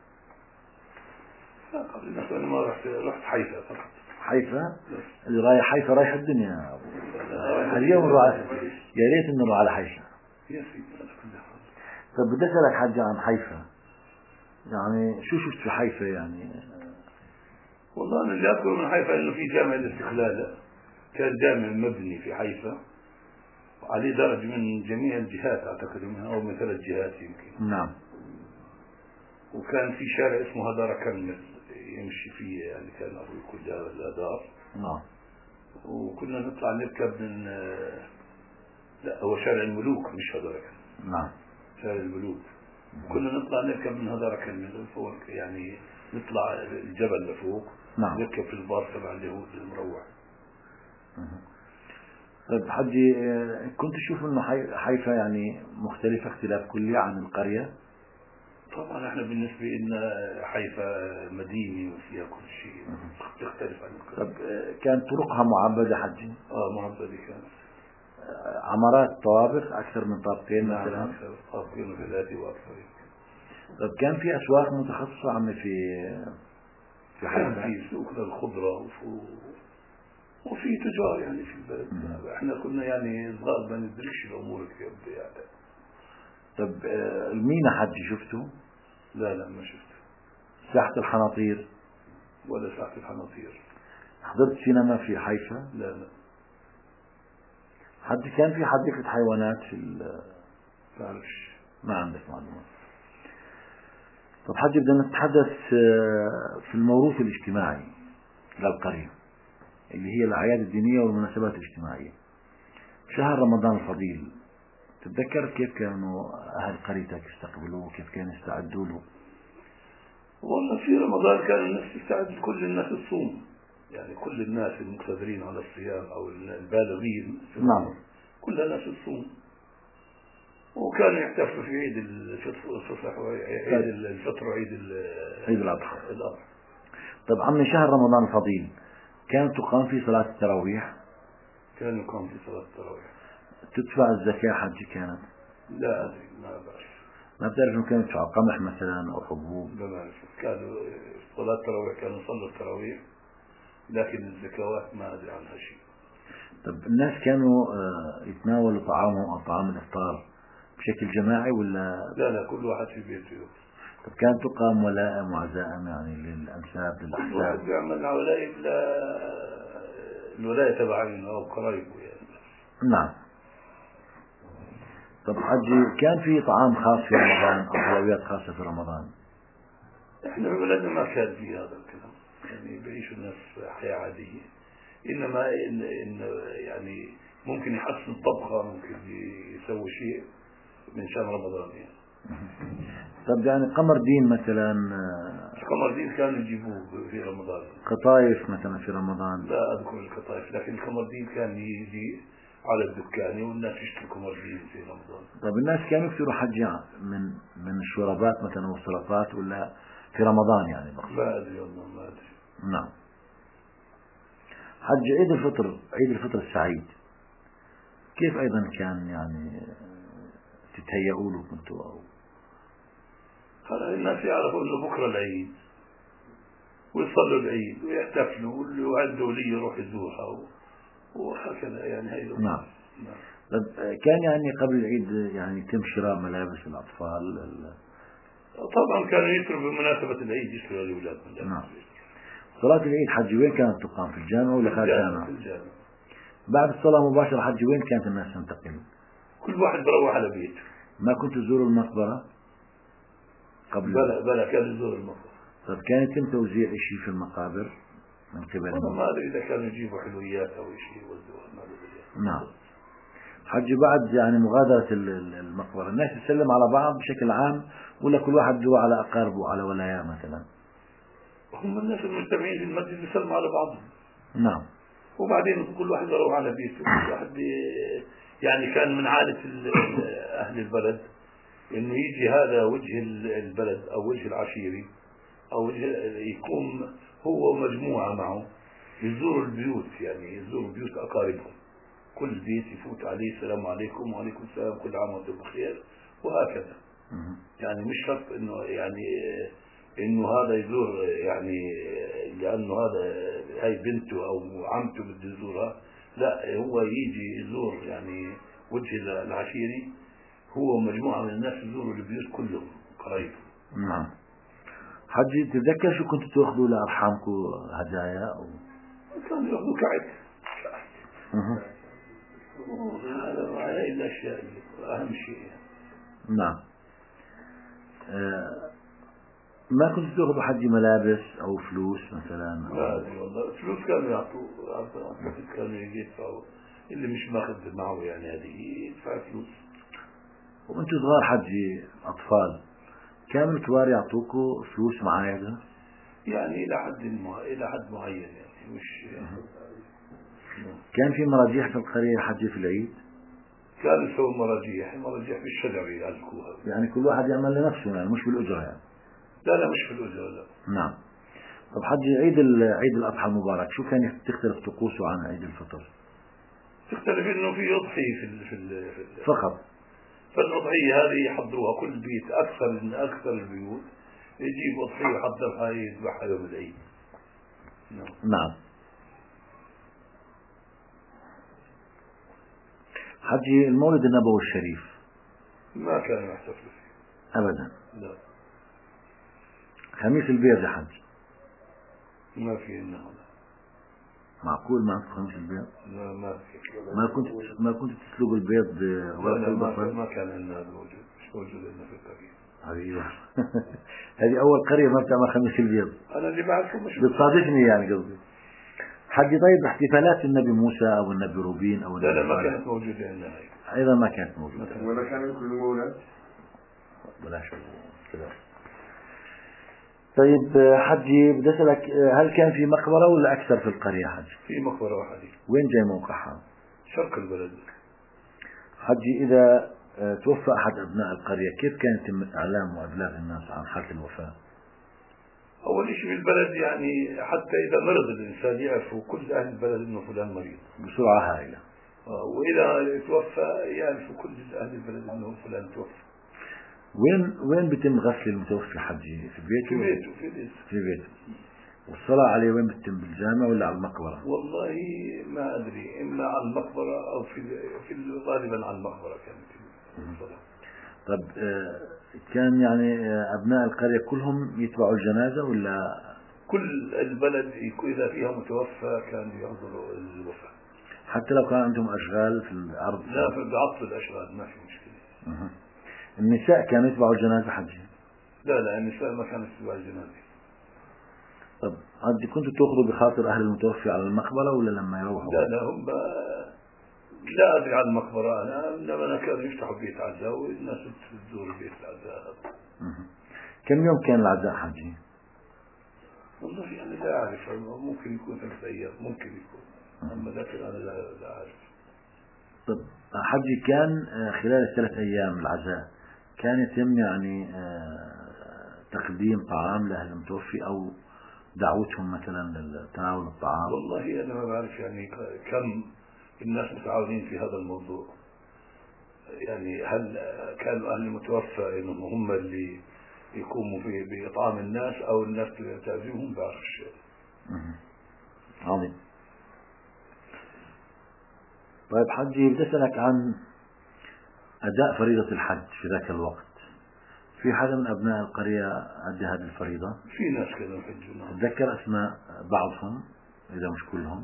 لا قبل النكبة أنا ما رحت، رحت حيفا فقط. حيفا؟ اللي رايح حيفا رايح الدنيا أبو. اليوم نروح، يا ريت إنه نروح على حيفا. يا سيدي أنا كلها. طب بدي أسألك حجي عن حيفا، يعني شو شفت في حيفا يعني؟ والله أنا اللي أذكر من حيفا إنه في جامع الاستقلال، كان جامع مبني في حيفا عليه درج من جميع الجهات أعتقد منها أو من ثلاث جهات يمكن. نعم. وكان في شارع اسمه هدار كرمل يمشي فيه يعني كان أبوي كل الأدار. نعم. وكنا نطلع نركب من لا هو شارع الملوك مش هدار كرمل. نعم. شارع الملوك. كنا نطلع نركب من هدار كرمل فوق يعني نطلع الجبل لفوق. نعم. نركب في الباص تبع اليهود المروح. طيب حجي كنت تشوف انه حيفا يعني مختلفة اختلاف كلي عن القرية؟ طبعا احنا بالنسبة لنا حيفا مدينة وفيها كل شيء تختلف عن القرية. طب كانت طرقها معبدة حجي؟ اه معبدة كانت. عمارات طوابق اكثر من طابقين مثلا؟ نعم اكثر طابقين وثلاثة واكثر. طب كان في اسواق متخصصة عمي في في حيفا؟ كان في سوق للخضرة وفي تجار يعني في البلد. احنا كنا يعني صغار ما ندركش الامور كيف يعني. طب المينا حجي شفته؟ لا لا ما شفته. ساحة الحناطير؟ ولا ساحة الحناطير. حضرت سينما في حيفا؟ لا لا. حجي كان في حديقة حيوانات في ال بعرفش. ما عندك معلومات. طب حجي بدنا نتحدث في الموروث الاجتماعي للقرية اللي هي الأعياد الدينية والمناسبات الاجتماعية. شهر رمضان الفضيل تتذكر كيف كانوا أهل قريتك يستقبلوه، كيف كانوا يستعدوا له؟ والله في رمضان كان الناس تستعد، كل الناس تصوم يعني كل الناس المقتدرين على الصيام أو البالغين نعم كل الناس تصوم. وكانوا يحتفلوا في عيد الفطر وعيد الفطر وعيد عيد الأضحى. الأضحى. طب عمي شهر رمضان الفضيل كانت تقام في صلاة التراويح؟ كان يقام في صلاة التراويح. تدفع الزكاة حجي كانت؟ لا أدري ما بعرف. ما بتعرف إنه كانت تدفع قمح مثلا أو حبوب؟ ما بعرف. كانوا صلاة التراويح كانوا يصلوا التراويح لكن الزكوات ما أدري عنها شيء. طب الناس كانوا يتناولوا طعامهم أو طعام الإفطار بشكل جماعي ولا؟ لا لا كل واحد في بيته. طب كانت تقام ولائم وعزائم يعني للأنساب للأحساب؟ كل واحد بيعمل ولائم للولاية تبعينه أو قرايبه يعني. نعم. طب حجي كان في طعام خاص في رمضان أو حلويات خاصة في رمضان؟ إحنا ببلدنا ما كان في هذا الكلام يعني بيعيشوا الناس حياة عادية، إنما إن إن يعني ممكن يحسن طبخة ممكن يسوي شيء من شان رمضان يعني. طب يعني قمر دين مثلا؟ قمر دين كانوا يجيبوه في رمضان. قطايف مثلا في رمضان؟ لا أذكر القطايف لكن قمر دين كان يجي على الدكان والناس يشتروا قمر دين في رمضان. طب الناس كانوا يكثروا حجي من من الشوربات مثلا والسلطات، ولا في رمضان يعني بقصد؟ ما أدري والله ما أدري. نعم. حج عيد الفطر، عيد الفطر السعيد، كيف أيضا كان يعني تتهيئوا له كنتوا؟ أو هلا الناس يعرفوا إنه بكرة العيد ويصلوا العيد ويحتفلوا واللي يعدوا لي يروح يزورها وهكذا يعني. هاي نعم. نعم. كان يعني قبل العيد يعني يتم شراء ملابس الأطفال؟ طبعا كانوا يشتروا بمناسبة العيد، يشتروا للأولاد ملابس. نعم. صلاة العيد حج وين كانت تقام، في الجامع ولا خارج الجامع؟ في الجامع. بعد الصلاة مباشرة حج وين كانت الناس تنتقل؟ كل واحد بروح على بيته. ما كنت تزوروا المقبرة قبل؟ بلا بلا كان يزور المقبرة. طيب كان يتم توزيع شيء في المقابر من قبل؟ أنا ما أدري إذا كانوا يجيبوا حلويات أو شيء يوزعوها، ما أدري. نعم. حج بعد يعني مغادرة المقبرة الناس يسلم على بعض بشكل عام، ولا كل واحد يروح على أقاربه على ولاياه مثلا؟ هم الناس المجتمعين في المسجد يسلموا على بعضهم. نعم. وبعدين كل واحد يروح على بيته. كل واحد يعني كان من عادة أهل البلد إنه يجي هذا وجه البلد أو وجه العشيري أو وجه يقوم هو ومجموعة معه يزوروا البيوت، يعني يزوروا بيوت أقاربهم. كل بيت يفوت عليه السلام عليكم وعليكم السلام كل عام وانتم بخير وهكذا. يعني مش شرط إنه يعني إنه هذا يزور يعني لأنه هذا هاي بنته أو عمته بده يزورها، لا هو يجي يزور يعني وجه العشيري هو ومجموعة من الناس يزوروا البيوت كلهم قريب. نعم. حجي تتذكر شو كنتوا تأخذوا لأرحامكم هدايا؟ أو كانوا يأخذوا كعك. هذا هاي الأشياء أهم شيء. نعم. أه ما كنتوا تأخذوا حجي ملابس أو فلوس مثلا؟ أو لا أدري والله. فلوس كانوا يعطوا، كانوا يدفعوا، اللي مش ماخذ معه يعني هذه يدفع فلوس. وأنتوا صغار حجي أطفال كانوا الكبار يعطوكوا فلوس معايدة؟ يعني إلى حد مع... إلى حد معين يعني مش. كان في مراجيح في القرية حجي في العيد؟ كانوا يسووا مراجيح، مراجيح بالشجر يعلقوها. يعني كل واحد يعمل لنفسه يعني مش بالأجرة يعني؟ لا لا مش في الأجرة لا. نعم. طب حجي عيد عيد الأضحى المبارك شو كان تختلف طقوسه عن عيد الفطر؟ تختلف إنه في أضحية في ال... في, ال... في ال... فقط. فالأضحية هذه يحضروها كل بيت، أكثر من أكثر البيوت يجيب أضحية يحضرها يذبحها يوم العيد. نعم. نعم. حجي المولد النبوي الشريف ما كانوا يحتفلوا فيه أبدا؟ لا. خميس البيض يا حج؟ ما في إنه معقول ما عندك خميس البيض؟ لا ما في. ما كنت ما كنت تسلق البيض بورق البصل؟ ما كان عندنا هذا موجود، مش موجود عندنا في القرية. حبيبي هذه أول قرية ما بتعمل خميس البيض. أنا اللي بعرفه مش بتصادفني يعني قصدي. حجي طيب احتفالات النبي موسى أو النبي روبين أو النبي لا لا ما صالح كانت موجودة عندنا هاي. أيضا ما كانت موجودة. ولا كان يكون مولد ولا شيء كذا. طيب حجي بدي أسألك، هل كان في مقبرة ولا أكثر في القرية حجي؟ في مقبرة واحدة. وين جاي موقعها؟ شرق البلد. حجي إذا توفى أحد أبناء القرية كيف كان يتم إعلام وإبلاغ الناس عن حالة الوفاة؟ أول شيء في البلد يعني حتى إذا مرض الإنسان يعرفوا كل أهل البلد إنه فلان مريض بسرعة هائلة. وإذا توفى يعرفوا كل أهل البلد إنه فلان توفى. وين وين بيتم غسل المتوفي حجي؟ في بيته؟ في بيته في بيته في بيته. والصلاة عليه وين بتتم، بالجامع ولا على المقبرة؟ والله ما أدري، إما على المقبرة أو في في غالبا على المقبرة كانت الصلاة. طب كان يعني أبناء القرية كلهم يتبعوا الجنازة ولا؟ كل البلد إذا فيها متوفى كانوا يحضروا الوفاة حتى لو كان عندهم أشغال في الأرض؟ لا في بعطل الأشغال ما في مشكلة. أه. النساء كانوا يتبعوا الجنازة حجي؟ لا لا النساء ما كانت تتبع الجنازة. طب حجي كنتوا تأخذوا بخاطر أهل المتوفي على المقبرة ولا لما يروحوا؟ لا لا هم لا أدري على المقبرة أنا، إنما أنا كانوا يفتحوا بيت عزاء والناس تزور بيت العزاء. كم يوم كان العزاء حجي؟ والله يعني لا أعرف، ممكن يكون ثلاث أيام ممكن يكون، أما ذاكر أنا لا, لا أعرف. طب حجي كان خلال الثلاث أيام العزاء كان يتم يعني تقديم طعام لأهل المتوفي أو دعوتهم مثلا لتناول الطعام؟ والله أنا ما بعرف يعني كم الناس متعاونين في هذا الموضوع. يعني هل كانوا أهل المتوفى إنهم هم اللي يقوموا بإطعام الناس أو الناس تعزيهم؟ بعرفش. عظيم. طيب حجي، بدي أسألك عن أداء فريضة الحج في ذاك الوقت. في حدا من أبناء القرية أدى هذه الفريضة؟ في ناس كانوا يحجون. تذكر أسماء بعضهم إذا مش كلهم؟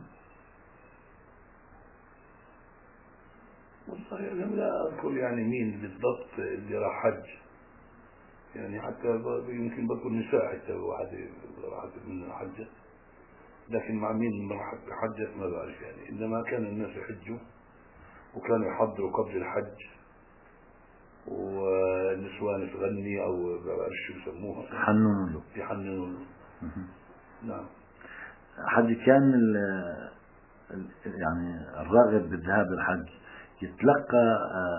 والله أنا لا أذكر يعني مين بالضبط اللي راح حج. يعني حتى يمكن بذكر نساء حتى واحد راحت من حجة، لكن مع مين راح حجت ما بعرف يعني. إنما كان الناس يحجوا وكانوا يحضروا قبل الحج، والنسوان تغني أو ما بعرف شو يسموها، يحننوا له. يحننوا له. نعم. حجي، كان يعني الراغب بالذهاب للحج يتلقى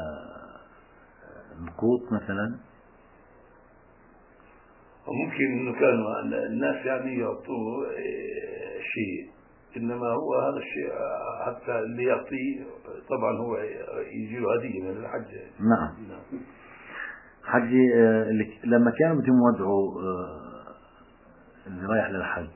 نقود مثلا؟ وممكن انه كانوا الناس يعني يعطوه شيء، انما هو هذا الشيء حتى اللي يعطيه طبعا هو يجي له هديه من الحج. نعم. نعم. حجي، لما كانوا بدهم يودعوا اللي رايح للحج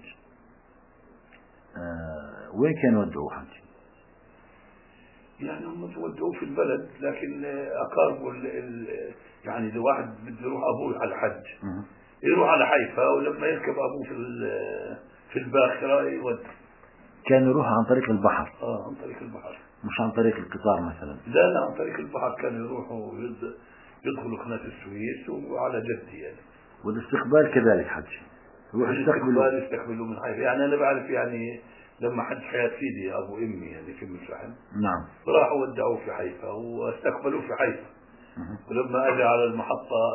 وين كانوا يودعوا حجي؟ يعني هم تودعوه في البلد، لكن اقاربه يعني اذا واحد بده يروح ابوه على الحج يروح على حيفا، ولما يركب ابوه في في الباخره يودي. كان يروح عن طريق البحر؟ اه عن طريق البحر، مش عن طريق القطار مثلا؟ لا لا عن طريق البحر. كانوا يروحوا يدخلوا قناه السويس وعلى جدي يعني. والاستقبال كذلك حجي؟ يروح يستقبلوا يستقبلوا من حيفا. يعني انا بعرف يعني لما حج حياة سيدي ابو امي يعني في مسرحهم، نعم، راحوا ودعوه في حيفا واستقبلوه في حيفا. ولما اجى على المحطه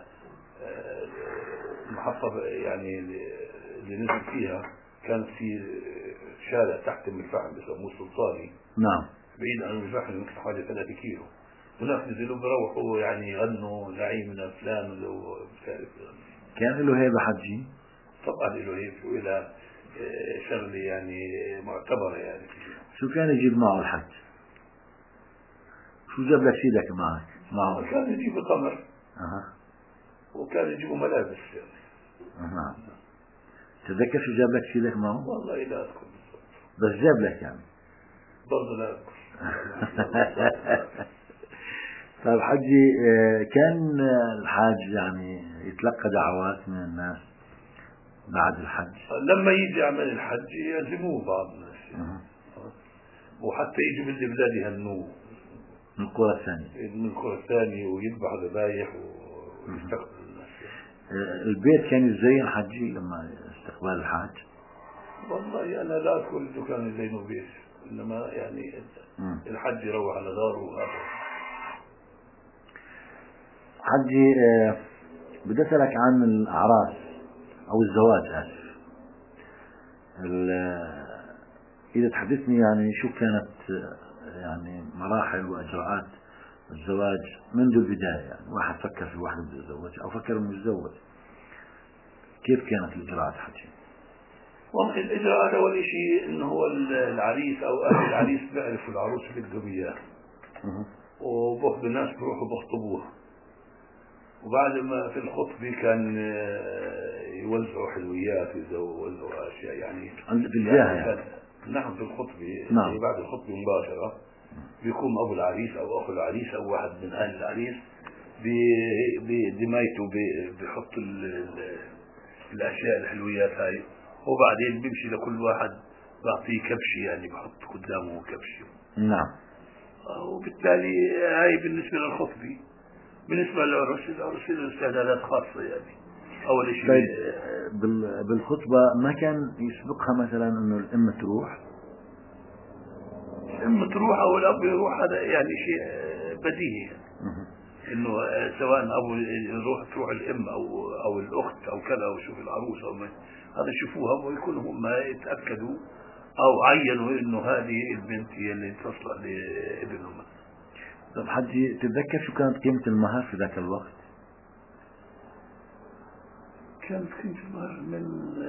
المحطة يعني اللي نزل فيها كانت في شارع تحت أم الفحم بسموه السلطاني. نعم. بعيد عن أم الفحم يمكن حوالي ثلاثة كيلو. هناك نزلوا بروحوا يعني يغنوا نعيم من أفلام لو بتعرف. كان له هيبة حجي؟ طبعا له هيبة، وإلى شغلة يعني معتبرة يعني. شو كان يجيب معه الحج؟ شو جاب لك سيدك معك معه؟ كان يجيب قمر. أها. وكان يجيبوا ملابس يعني. أها. تذكر شو جاب لك سيدك معه؟ والله لا أذكر بس جاب لك يعني. برضه لا أذكر. طيب حجي، كان الحاج يعني يتلقى دعوات من الناس بعد الحج؟ لما يجي يعمل الحج يعزموه بعض الناس يعني. وحتى يجي من البلاد يهنوه من القرى الثانية من القرى الثانية ويذبح ذبايح ويستقبل الناس يعني. البيت كان يزين حجي لما استقبال الحاج؟ والله أنا لا أذكر إنه كان يزينوا بيت، إنما يعني م. الحج يروح على داره وهذا. حجي، بدي أسألك عن الأعراس أو الزواج. آسف، إذا تحدثني يعني شو كانت يعني مراحل وإجراءات الزواج منذ البداية. يعني واحد فكر في واحد بده يتزوج أو فكر إنه يتزوج، كيف كانت الإجراءات حجي؟ والله الإجراءات أول شيء إنه هو العريس أو أهل العريس بيعرفوا العروس اللي بدهم إياه، وبأخذوا الناس بيروحوا بخطبوها، وبعد ما في الخطبة كان يوزعوا حلويات ويوزعوا أشياء يعني في الجاهة يعني. نعم في الخطبة. نعم. بعد الخطبة مباشرة بيقوم أبو العريس أو أخو العريس أو واحد من أهل العريس بدمايته بيحط الأشياء الحلويات هاي، وبعدين بيمشي لكل واحد بعطيه كبشة يعني بحط قدامه كبشة. نعم. وبالتالي هاي بالنسبة للخطبة. بالنسبة للعرس، العرس له استعدادات خاصة يعني. أول شيء طيب بالخطبة ما كان يسبقها مثلا إنه الأم تروح؟ الأم تروح أو الأب يروح، هذا يعني شيء بديهي إنه سواء أبو يروح تروح الأم أو أو الأخت أو كذا وشوف العروس أو ما هذا يشوفوها ويكونوا هم يتأكدوا أو عينوا إنه هذه البنت هي اللي تصلح لابنهم. طب حجي، تتذكر شو كانت قيمة المهر في ذاك الوقت؟ كانت كنت من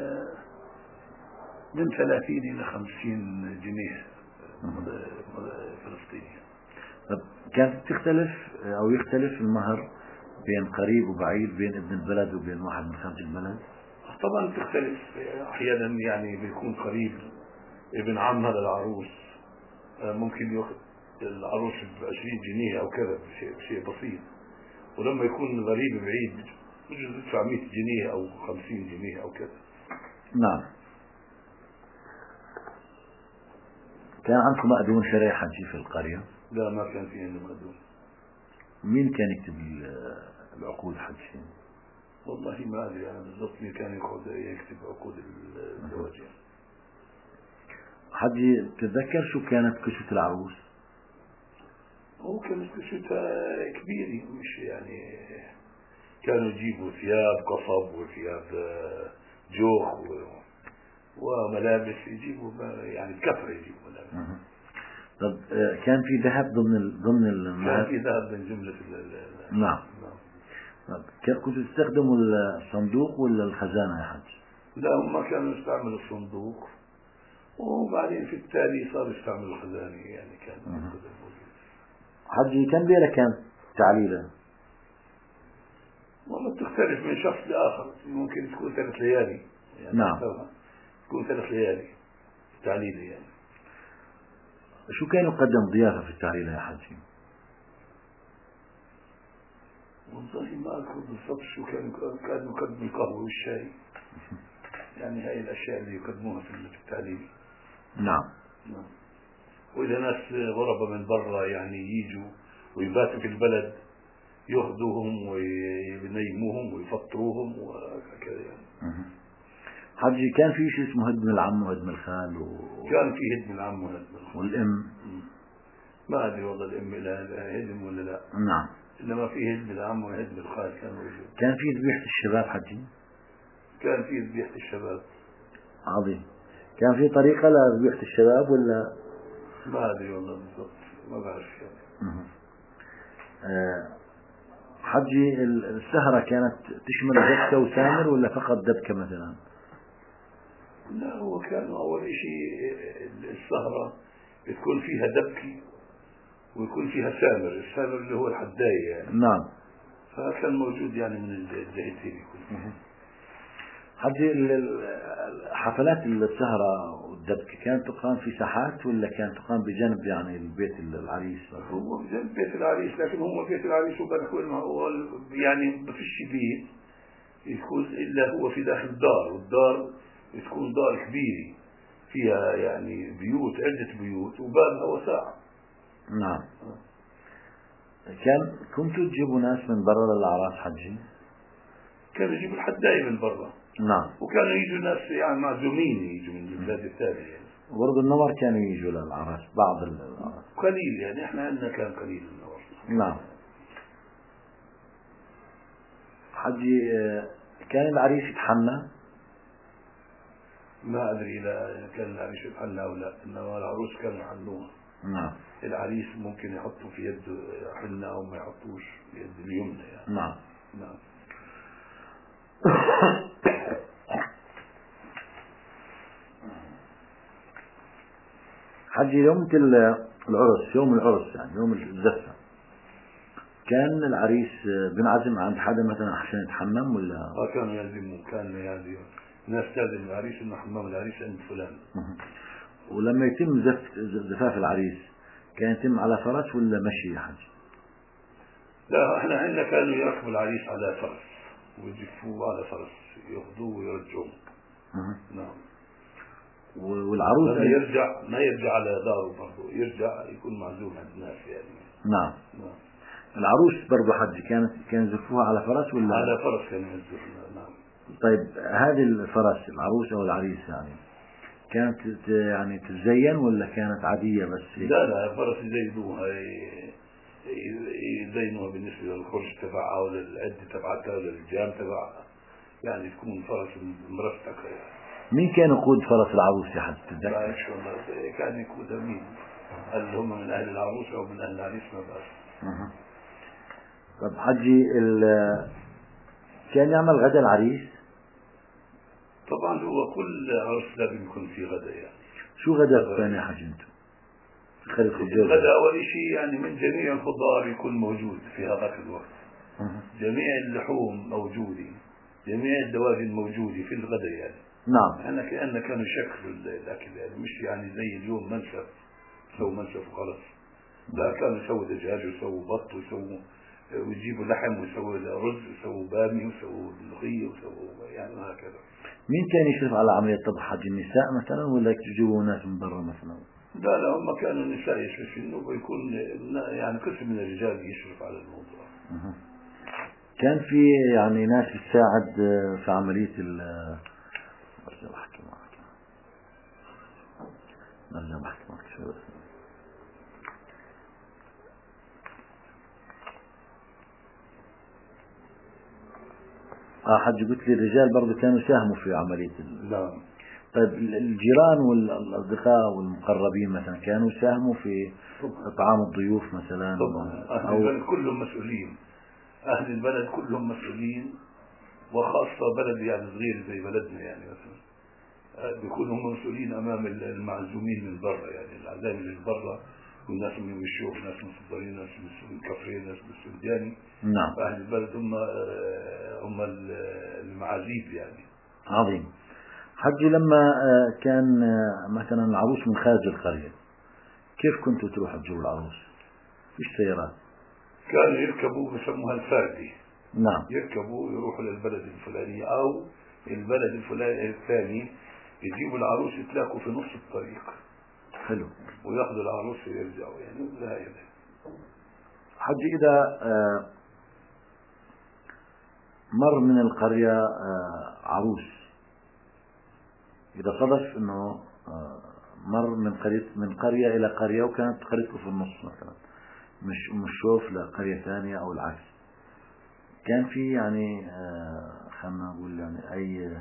من ثلاثين إلى خمسين جنيه فلسطينية. طب كانت تختلف أو يختلف المهر بين قريب وبعيد، بين ابن البلد وبين واحد من خارج البلد؟ طبعا تختلف، أحيانا يعني بيكون قريب ابن عمها للعروس ممكن يأخذ العروس بعشرين جنيه أو كذا، بشيء شيء بسيط، ولما يكون غريب بعيد يجوز يدفع مئة جنيه أو خمسين جنيه أو كذا. نعم. كان عندكم مأذون شرعي حجي في القرية؟ لا، ما كان في عندنا مأذون. مين كان يكتب العقود حجي؟ والله ما أدري أنا بالضبط مين كان يكتب عقود الزواج. حجي تتذكر شو كانت كشوة العروس؟ هو كانت كشوتها كبيرة، مش يعني كانوا يجيبوا ثياب قصب وثياب جوخ وملابس، يجيبوا يعني بكثرة يجيبوا ملابس. طب كان في ذهب ضمن ال... ضمن ال... كان في ذهب من جملة ال... نعم. نعم. كنتوا تستخدموا الصندوق ولا الخزانة يا حج؟ لا، هم كانوا يستعملوا الصندوق، وبعدين في التالي صار يستعملوا الخزانة، يعني كان حجي كم ليلة كانت تعليلة؟ والله بتختلف من شخص لآخر، ممكن تكون ثلاث ليالي يعني. نعم. تكون ثلاث ليالي تعليلة يعني. شو كان يقدم ضيافة في التعليلة يا حجي؟ والله ما أذكر بالضبط شو كان كان يقدم القهوة والشاي، يعني هاي الأشياء اللي يقدموها في التعليل. نعم. نعم. وإذا ناس غربة من برا يعني يجوا ويباتوا في البلد يأخذوهم وينيموهم ويفطروهم وكذا يعني. حجي كان في شيء اسمه هدم العم وهدم الخال و... كان في هدم العم وهدم الخال والأم. ما أدري والله الأم لا هدم ولا لا. نعم. إنما في هدم العم وهدم الخال كان موجود. كان في ذبيحة الشباب حجي؟ كان في ذبيحة الشباب. عظيم. كان في طريقة لذبيحة الشباب ولا؟ ما أدري والله بالضبط، ما بعرف يعني. أه حجي السهرة كانت تشمل دبكة وسامر ولا فقط دبكة مثلا؟ لا، هو كان أول شيء السهرة تكون فيها دبكة ويكون فيها سامر، السامر اللي هو الحداية يعني. نعم. فكان موجود يعني من الجهتين يكون. حجي حفلات السهرة والدبكة كانت تقام في ساحات ولا كانت تقام بجنب يعني البيت العريس؟ هو بجنب بيت العريس، لكن هو بيت العريس وبنكون هو يعني ما فيش بيت يكون إلا هو في داخل الدار، والدار تكون دار كبيرة فيها يعني بيوت، عدة بيوت وبابها وسع. نعم. كان كنتوا تجيبوا ناس من برا للأعراس حجي؟ كانوا يجيبوا الحداية من برا. نعم. وكانوا يجوا ناس يعني معزومين يجوا من البلاد الثانية يعني. وبرضه النمر كانوا يجوا للأعراس بعض الأعراس قليل يعني، احنا عندنا كان قليل النمر. نعم. حجي كان العريس يتحنى؟ ما أدري إذا كان العريس يتحنى أو لا، إنما العروس كانوا يحنوها. نعم. العريس ممكن يحطوا في يده حنة أو ما يحطوش في يد اليمنى يعني. نعم. نعم. حجي يوم العرس، يوم العرس يعني يوم الزفة، كان العريس بنعزم عند حدا مثلا عشان يتحمم ولا؟ اه كانوا يعزموا، كانوا يعزموا ناس تعزم العريس انه حمام العريس عند فلان. ولما يتم زف زفاف العريس كان يتم على فرس ولا مشي يا حج؟ لا، احنا عندنا كانوا يركبوا العريس على فرس ويجفوه على فرس، ياخذوه ويرجعوه. نعم. والعروس لما يرجع ما يرجع على داره برضه، يرجع يكون معزوم عند الناس يعني. نعم. نعم. العروس برضه حج كانت كان يزفوها على فرس ولا؟ على فرس كانوا يزفوها. نعم. طيب هذه الفرس العروس او العريس يعني كانت يعني تتزين ولا كانت عادية بس هيك؟ لا لا، فرس يزيدوها، يزينوها بالنسبة للخرج تبعها وللعدة تبعتها وللجام تبعها، يعني تكون فرس مرستقة يعني. مين كان يقود فرس العروس يا حج تتذكر؟ لا إن شاء الله كان يقودها مين؟ هل هم من أهل العروس أو من أهل العريس ما بعرف. أه. طب حجي كان يعمل غدا العريس؟ طبعا هو كل عرس لازم يكون في غدا يعني. شو غدا ثاني حاجة انتم؟ خلي خبز. الغداء أول شيء يعني من جميع الخضار يكون موجود في هذاك الوقت. جميع اللحوم موجودة، جميع الدواجن موجودة في الغداء يعني. نعم. أنا كأنه كانوا يشكلوا الأكل يعني، مش يعني زي اليوم منسف سووا منسف وخلص. لا كانوا يسووا دجاج ويسووا بط ويسووا ويجيبوا لحم ويسووا رز ويسووا بامي ويسووا ملوخية ويسووا يعني هكذا. مين كان يشرف على عملية طبخ حج؟ النساء مثلا ولا يجيبوا ناس من برا مثلا؟ لا لا هم كانوا النساء يشرف، انه بيكون يعني قسم من الرجال يشرف على الموضوع. كان في يعني ناس تساعد في عملية ال برجع بحكي معك برجع بحكي معك شوي بس. اه حج قلت لي الرجال برضه كانوا يساهموا في عملية ال... نعم. طيب الجيران والأصدقاء والمقربين مثلا كانوا يساهموا في إطعام الضيوف مثلا؟ طبعا أهل أو البلد كلهم مسؤولين، أهل البلد كلهم مسؤولين، وخاصة بلد يعني صغير زي بلدنا يعني مثلا بيكونوا هم مسؤولين أمام المعزومين من برا، يعني العزائم اللي برا والناس من الشوف، ناس من الصدرين، ناس من الكفرين، ناس من السوداني. نعم. أهل البلد هم هم المعازيب يعني. عظيم. حجي لما كان مثلا العروس من خارج القرية كيف كنتوا تروحوا تجيبوا العروس؟ فيش سيارات؟ كانوا يركبوا بسموها الفاردي. نعم. يركبوا يروحوا للبلد الفلاني أو البلد الفلاني الثاني، يجيبوا العروس يتلاقوا في نص الطريق. حلو. ويأخذوا العروس ويرجعوا يعني لا يدري. حجي إذا مر من القرية عروس، إذا صدف إنه مر من قرية من قرية إلى قرية وكانت قريته في النص مثلا، مش مش شوف لقرية ثانية أو العكس، كان في يعني خلنا نقول يعني أي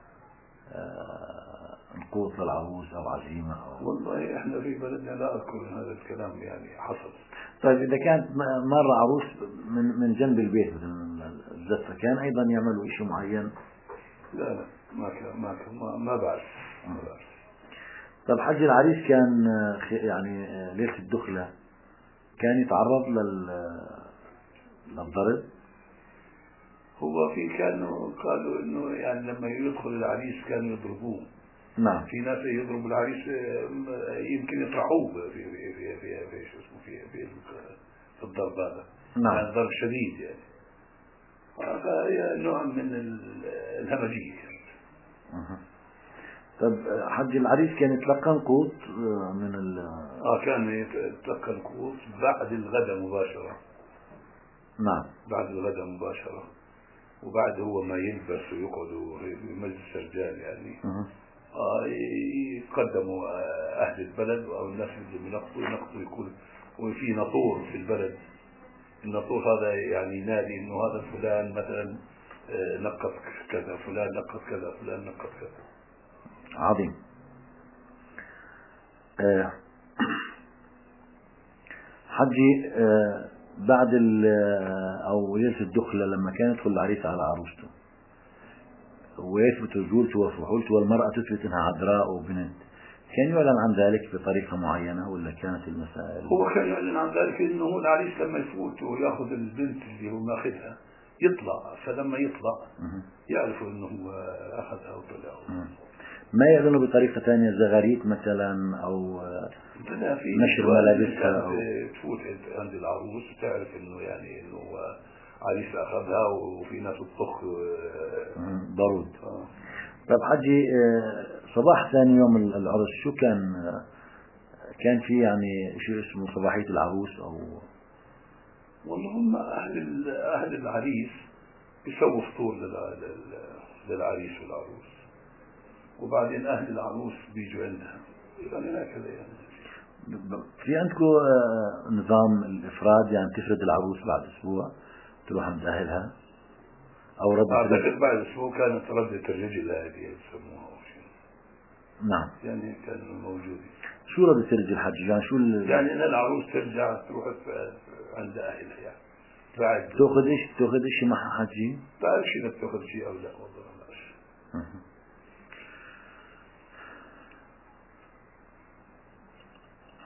نقوط للعروس أو عزيمة أو؟ والله إحنا في بلدنا لا أذكر هذا الكلام يعني حصل. طيب إذا كانت مرة عروس من من جنب البيت مثلا الزفة، كان أيضا يعملوا شيء معين؟ لا لا ما كان ما كان ما, ما بعرف ما بعرف. طب حج العريس كان يعني ليلة الدخلة كان يتعرض لل للضرب؟ هو في كانوا قالوا إنه يعني لما يدخل العريس كانوا يضربوه. نعم. في ناس يضرب العريس يمكن يطرحوه في في في في في شو اسمه في في في الضرب هذا. نعم. يعني ضرب شديد يعني. هذا نوع من الهمجية. أه. طب حج العريس كان يتلقى نقود من ال اه كان يتلقى نقود بعد الغداء مباشرة. نعم. بعد الغداء مباشرة، وبعد هو ما يلبس ويقعد في مجلس الرجال يعني. أه. آه يقدموا أهل البلد أو الناس اللي بينقطوا ينقطوا يكون وفي ناطور في البلد. الناطور هذا يعني ينادي إنه هذا فلان مثلا نقط كذا، فلان نقط كذا، فلان نقط كذا. عظيم. أه حجي أه بعد أو ليلة الدخلة لما كان يدخل العريس على عروسته ويثبت رجولته وفحولته والمرأة تثبت أنها عذراء وبنت، كان يعلن عن ذلك بطريقة معينة ولا كانت المسائل؟ هو كان يعلن عن ذلك إنه العريس لما يفوت ويأخذ البنت اللي هو ماخذها يطلع، فلما يطلع يعرفوا إنه هو أخذها وطلع. ما يعلنوا بطريقة ثانية زغاريت مثلا أو نشر ملابسها أو تفوت عند العروس وتعرف إنه يعني إنه عريس أخذها وفي ناس تطخ بارود. طب حجي صباح ثاني يوم العرس شو كان كان في يعني شيء اسمه صباحية العروس أو؟ والله هم أهل أهل العريس يسووا فطور للعريس والعروس، وبعدين أهل العروس بيجوا عندها يعني هكذا يعني. في عندكم نظام الإفراد يعني تفرد العروس بعد أسبوع تروح عند أهلها أو ردة أعتقد بعد أسبوع كانت ردة الرجل هذه يسموها أو شيء. نعم. يعني كان موجود. شو ردة الرجل حج يعني شو يعني أن العروس ترجع تروح عند أهلها يعني بعد تأخذ إيش تأخذ إيش مع حجي؟ بعد شيء تأخذ شيء أو لا والله ماش.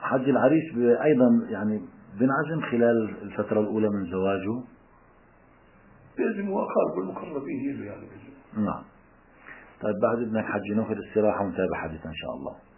حج العريس أيضا يعني بنعزم خلال الفترة الأولى من زواجه. لازم أقارب المقربين يجوا يعني. نعم. طيب بعد إذنك حجي ناخذ استراحة ونتابع حديثنا إن شاء الله.